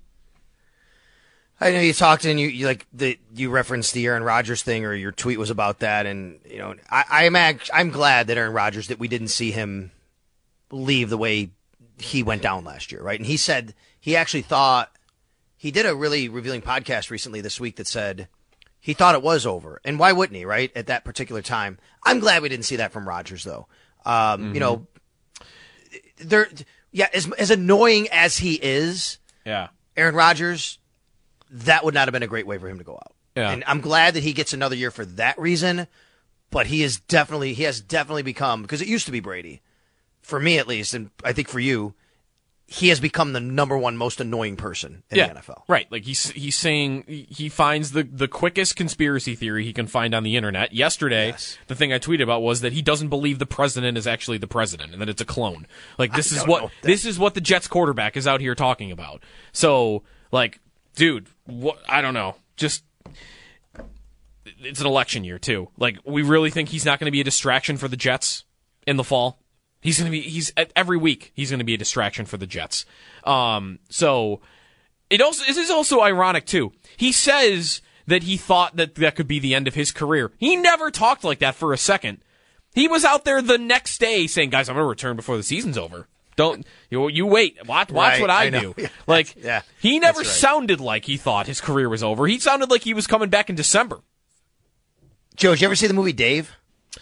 I know you talked and you referenced the Aaron Rodgers thing, or your tweet was about that, and you know I'm glad that Aaron Rodgers, that we didn't see him leave the way he went down last year, right? And he said he actually thought, he did a really revealing podcast recently this week that said he thought it was over. And why wouldn't he, right, at that particular time? I'm glad we didn't see that from Rodgers, though. You know, Yeah, as annoying as he is, Yeah. Aaron Rodgers, that would not have been a great way for him to go out. Yeah. And I'm glad that he gets another year for that reason, but he has definitely become, because it used to be Brady, for me at least, and I think for you, he has become the number one most annoying person in the NFL. Right. Like he's saying he finds the quickest conspiracy theory he can find on the internet. Yesterday, the thing I tweeted about was that he doesn't believe the president is actually the president and that it's a clone. Like this is what the Jets quarterback is out here talking about. So, like, dude, I don't know. Just it's an election year too. Like, we really think he's not going to be a distraction for the Jets in the fall? Every week he's going to be a distraction for the Jets. So it is also ironic too. He says that he thought that could be the end of his career. He never talked like that for a second. He was out there the next day saying, "Guys, I'm going to return before the season's over. Don't you wait. Watch what I do." Yeah, like he never right. sounded like he thought his career was over. He sounded like he was coming back in December. Joe, did you ever see the movie Dave?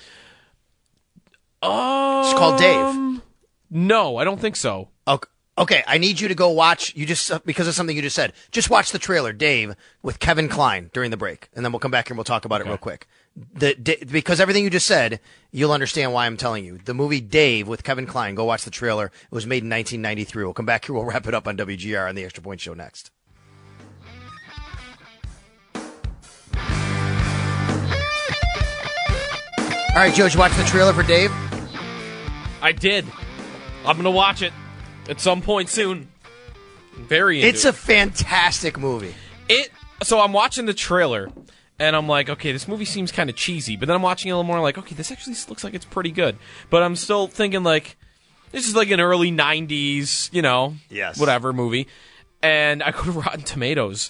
It's called Dave. No, I don't think so. Okay, I need you to go watch. You just because of something you just said. Just watch the trailer, Dave, with Kevin Kline during the break, and then we'll come back here and we'll talk about it real quick. Because everything you just said, you'll understand why I'm telling you. The movie Dave with Kevin Kline. Go watch the trailer. It was made in 1993. We'll come back here. We'll wrap it up on WGR on the Extra Point Show next. All right, Joe, did you watch the trailer for Dave? I did. I'm going to watch it at some point soon. Very into It's a fantastic movie. So I'm watching the trailer, and I'm like, okay, this movie seems kind of cheesy. But then I'm watching it a little more like, okay, this actually looks like it's pretty good. But I'm still thinking, like, this is like an early 90s, Yes. whatever movie. And I go to Rotten Tomatoes.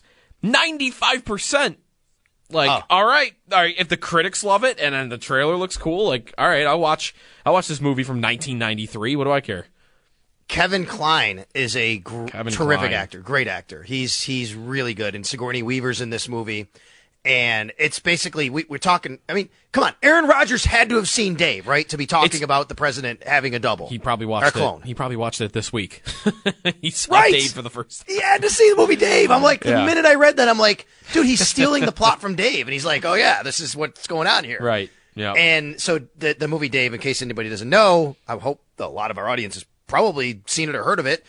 95%. Like, all right. If the critics love it and then the trailer looks cool, like, all right, I'll watch this movie from 1993. What do I care? Kevin Kline is a terrific Kline. actor, great actor. He's really good, and Sigourney Weaver's in this movie. And it's basically we're talking. I mean, come on, Aaron Rodgers had to have seen Dave, right, to be talking about the president having a double. He probably watched or clone. it. He probably watched it this week. He saw Right. Dave for the first time. He had to see the movie Dave. I'm like, the Yeah. minute I read that, I'm like, dude, he's stealing the plot from Dave, and he's like, oh yeah, this is what's going on here, Right. Yeah. And so the movie Dave, in case anybody doesn't know, I hope a lot of our audience has probably seen it or heard of it.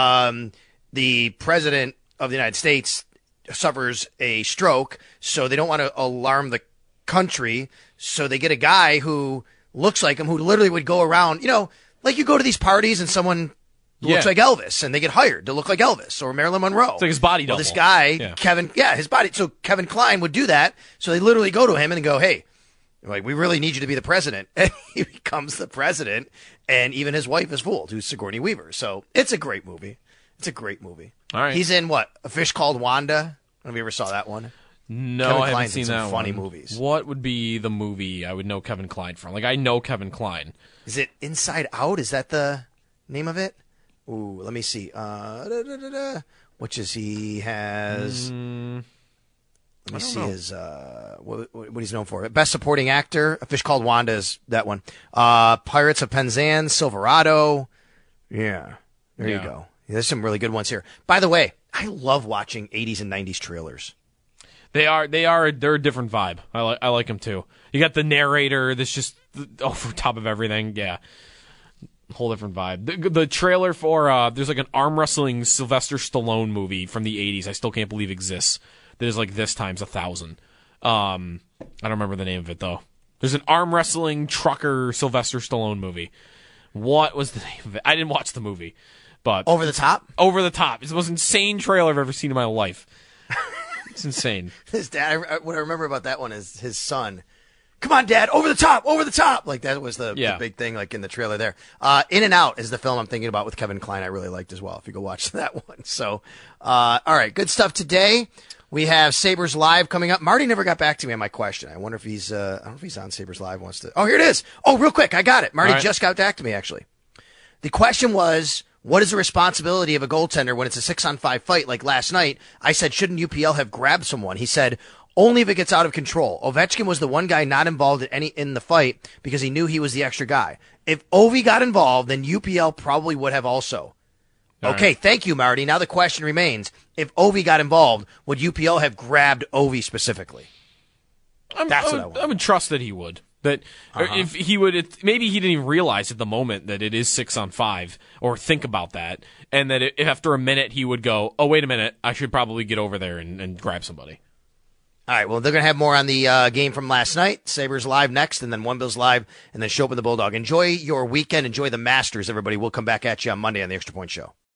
The president of the United States suffers a stroke, so they don't want to alarm the country, so they get a guy who looks like him, who literally would go around, like you go to these parties and someone looks like Elvis, and they get hired to look like Elvis or Marilyn Monroe. It's like his body double. Well, this guy, Kevin, his body. So Kevin Kline would do that. So they literally go to him and go, hey, like, we really need you to be the president. And he becomes the president, and even his wife is fooled, who's Sigourney Weaver. So it's a great movie. It's a great movie. All right. He's in what? A Fish Called Wanda? I don't know if you ever saw that one. No, Kevin I haven't Kline's seen in some that funny one. movies. What would be the movie I would know Kevin Kline from? Like, I know Kevin Kline. Is it Inside Out? Is that the name of it? Ooh, let me see. Which is he has... Let me see his what he's known for. Best Supporting Actor, A Fish Called Wanda is that one. Pirates of Penzance, Silverado. Yeah, there you go. Yeah, there's some really good ones here. By the way, I love watching 80s and 90s trailers. They're a different vibe. I like them too. You got the narrator that's just over top of everything. Yeah. Whole different vibe. The trailer for there's like an arm wrestling Sylvester Stallone movie from the 80s. I still can't believe exists. There's like this times 1,000. I don't remember the name of it though. There's an arm wrestling trucker Sylvester Stallone movie. What was the name of it? I didn't watch the movie, but Over the Top. Over the Top. It's the most insane trailer I've ever seen in my life. It's insane. His dad. What I remember about that one is his son. Come on, Dad, over the top, over the top. Like that was the big thing, like in the trailer there. In and Out is the film I'm thinking about with Kevin Kline. I really liked as well. If you go watch that one. So, all right, good stuff today. We have Sabres Live coming up. Marty never got back to me on my question. I wonder if he's, I don't know if he's on Sabres Live. Wants to. Oh, here it is. Oh, real quick, I got it. Marty just got back to me actually. The question was, what is the responsibility of a goaltender when it's a 6-on-5 fight like last night? I said, shouldn't UPL have grabbed someone? He said, only if it gets out of control. Ovechkin was the one guy not involved in the fight because he knew he was the extra guy. If Ovi got involved, then UPL probably would have also. Okay, thank you, Marty. Now the question remains, if Ovi got involved, would UPL have grabbed Ovi specifically? I would trust that he would. That if he would, maybe he didn't even realize at the moment that it is 6-on-5, or think about that, and that if after a minute he would go, oh, wait a minute, I should probably get over there and grab somebody. All right, well, they're going to have more on the game from last night. Sabres live next, and then One Bills live, and then Show Up in the Bulldog. Enjoy your weekend. Enjoy the Masters, everybody. We'll come back at you on Monday on the Extra Point Show.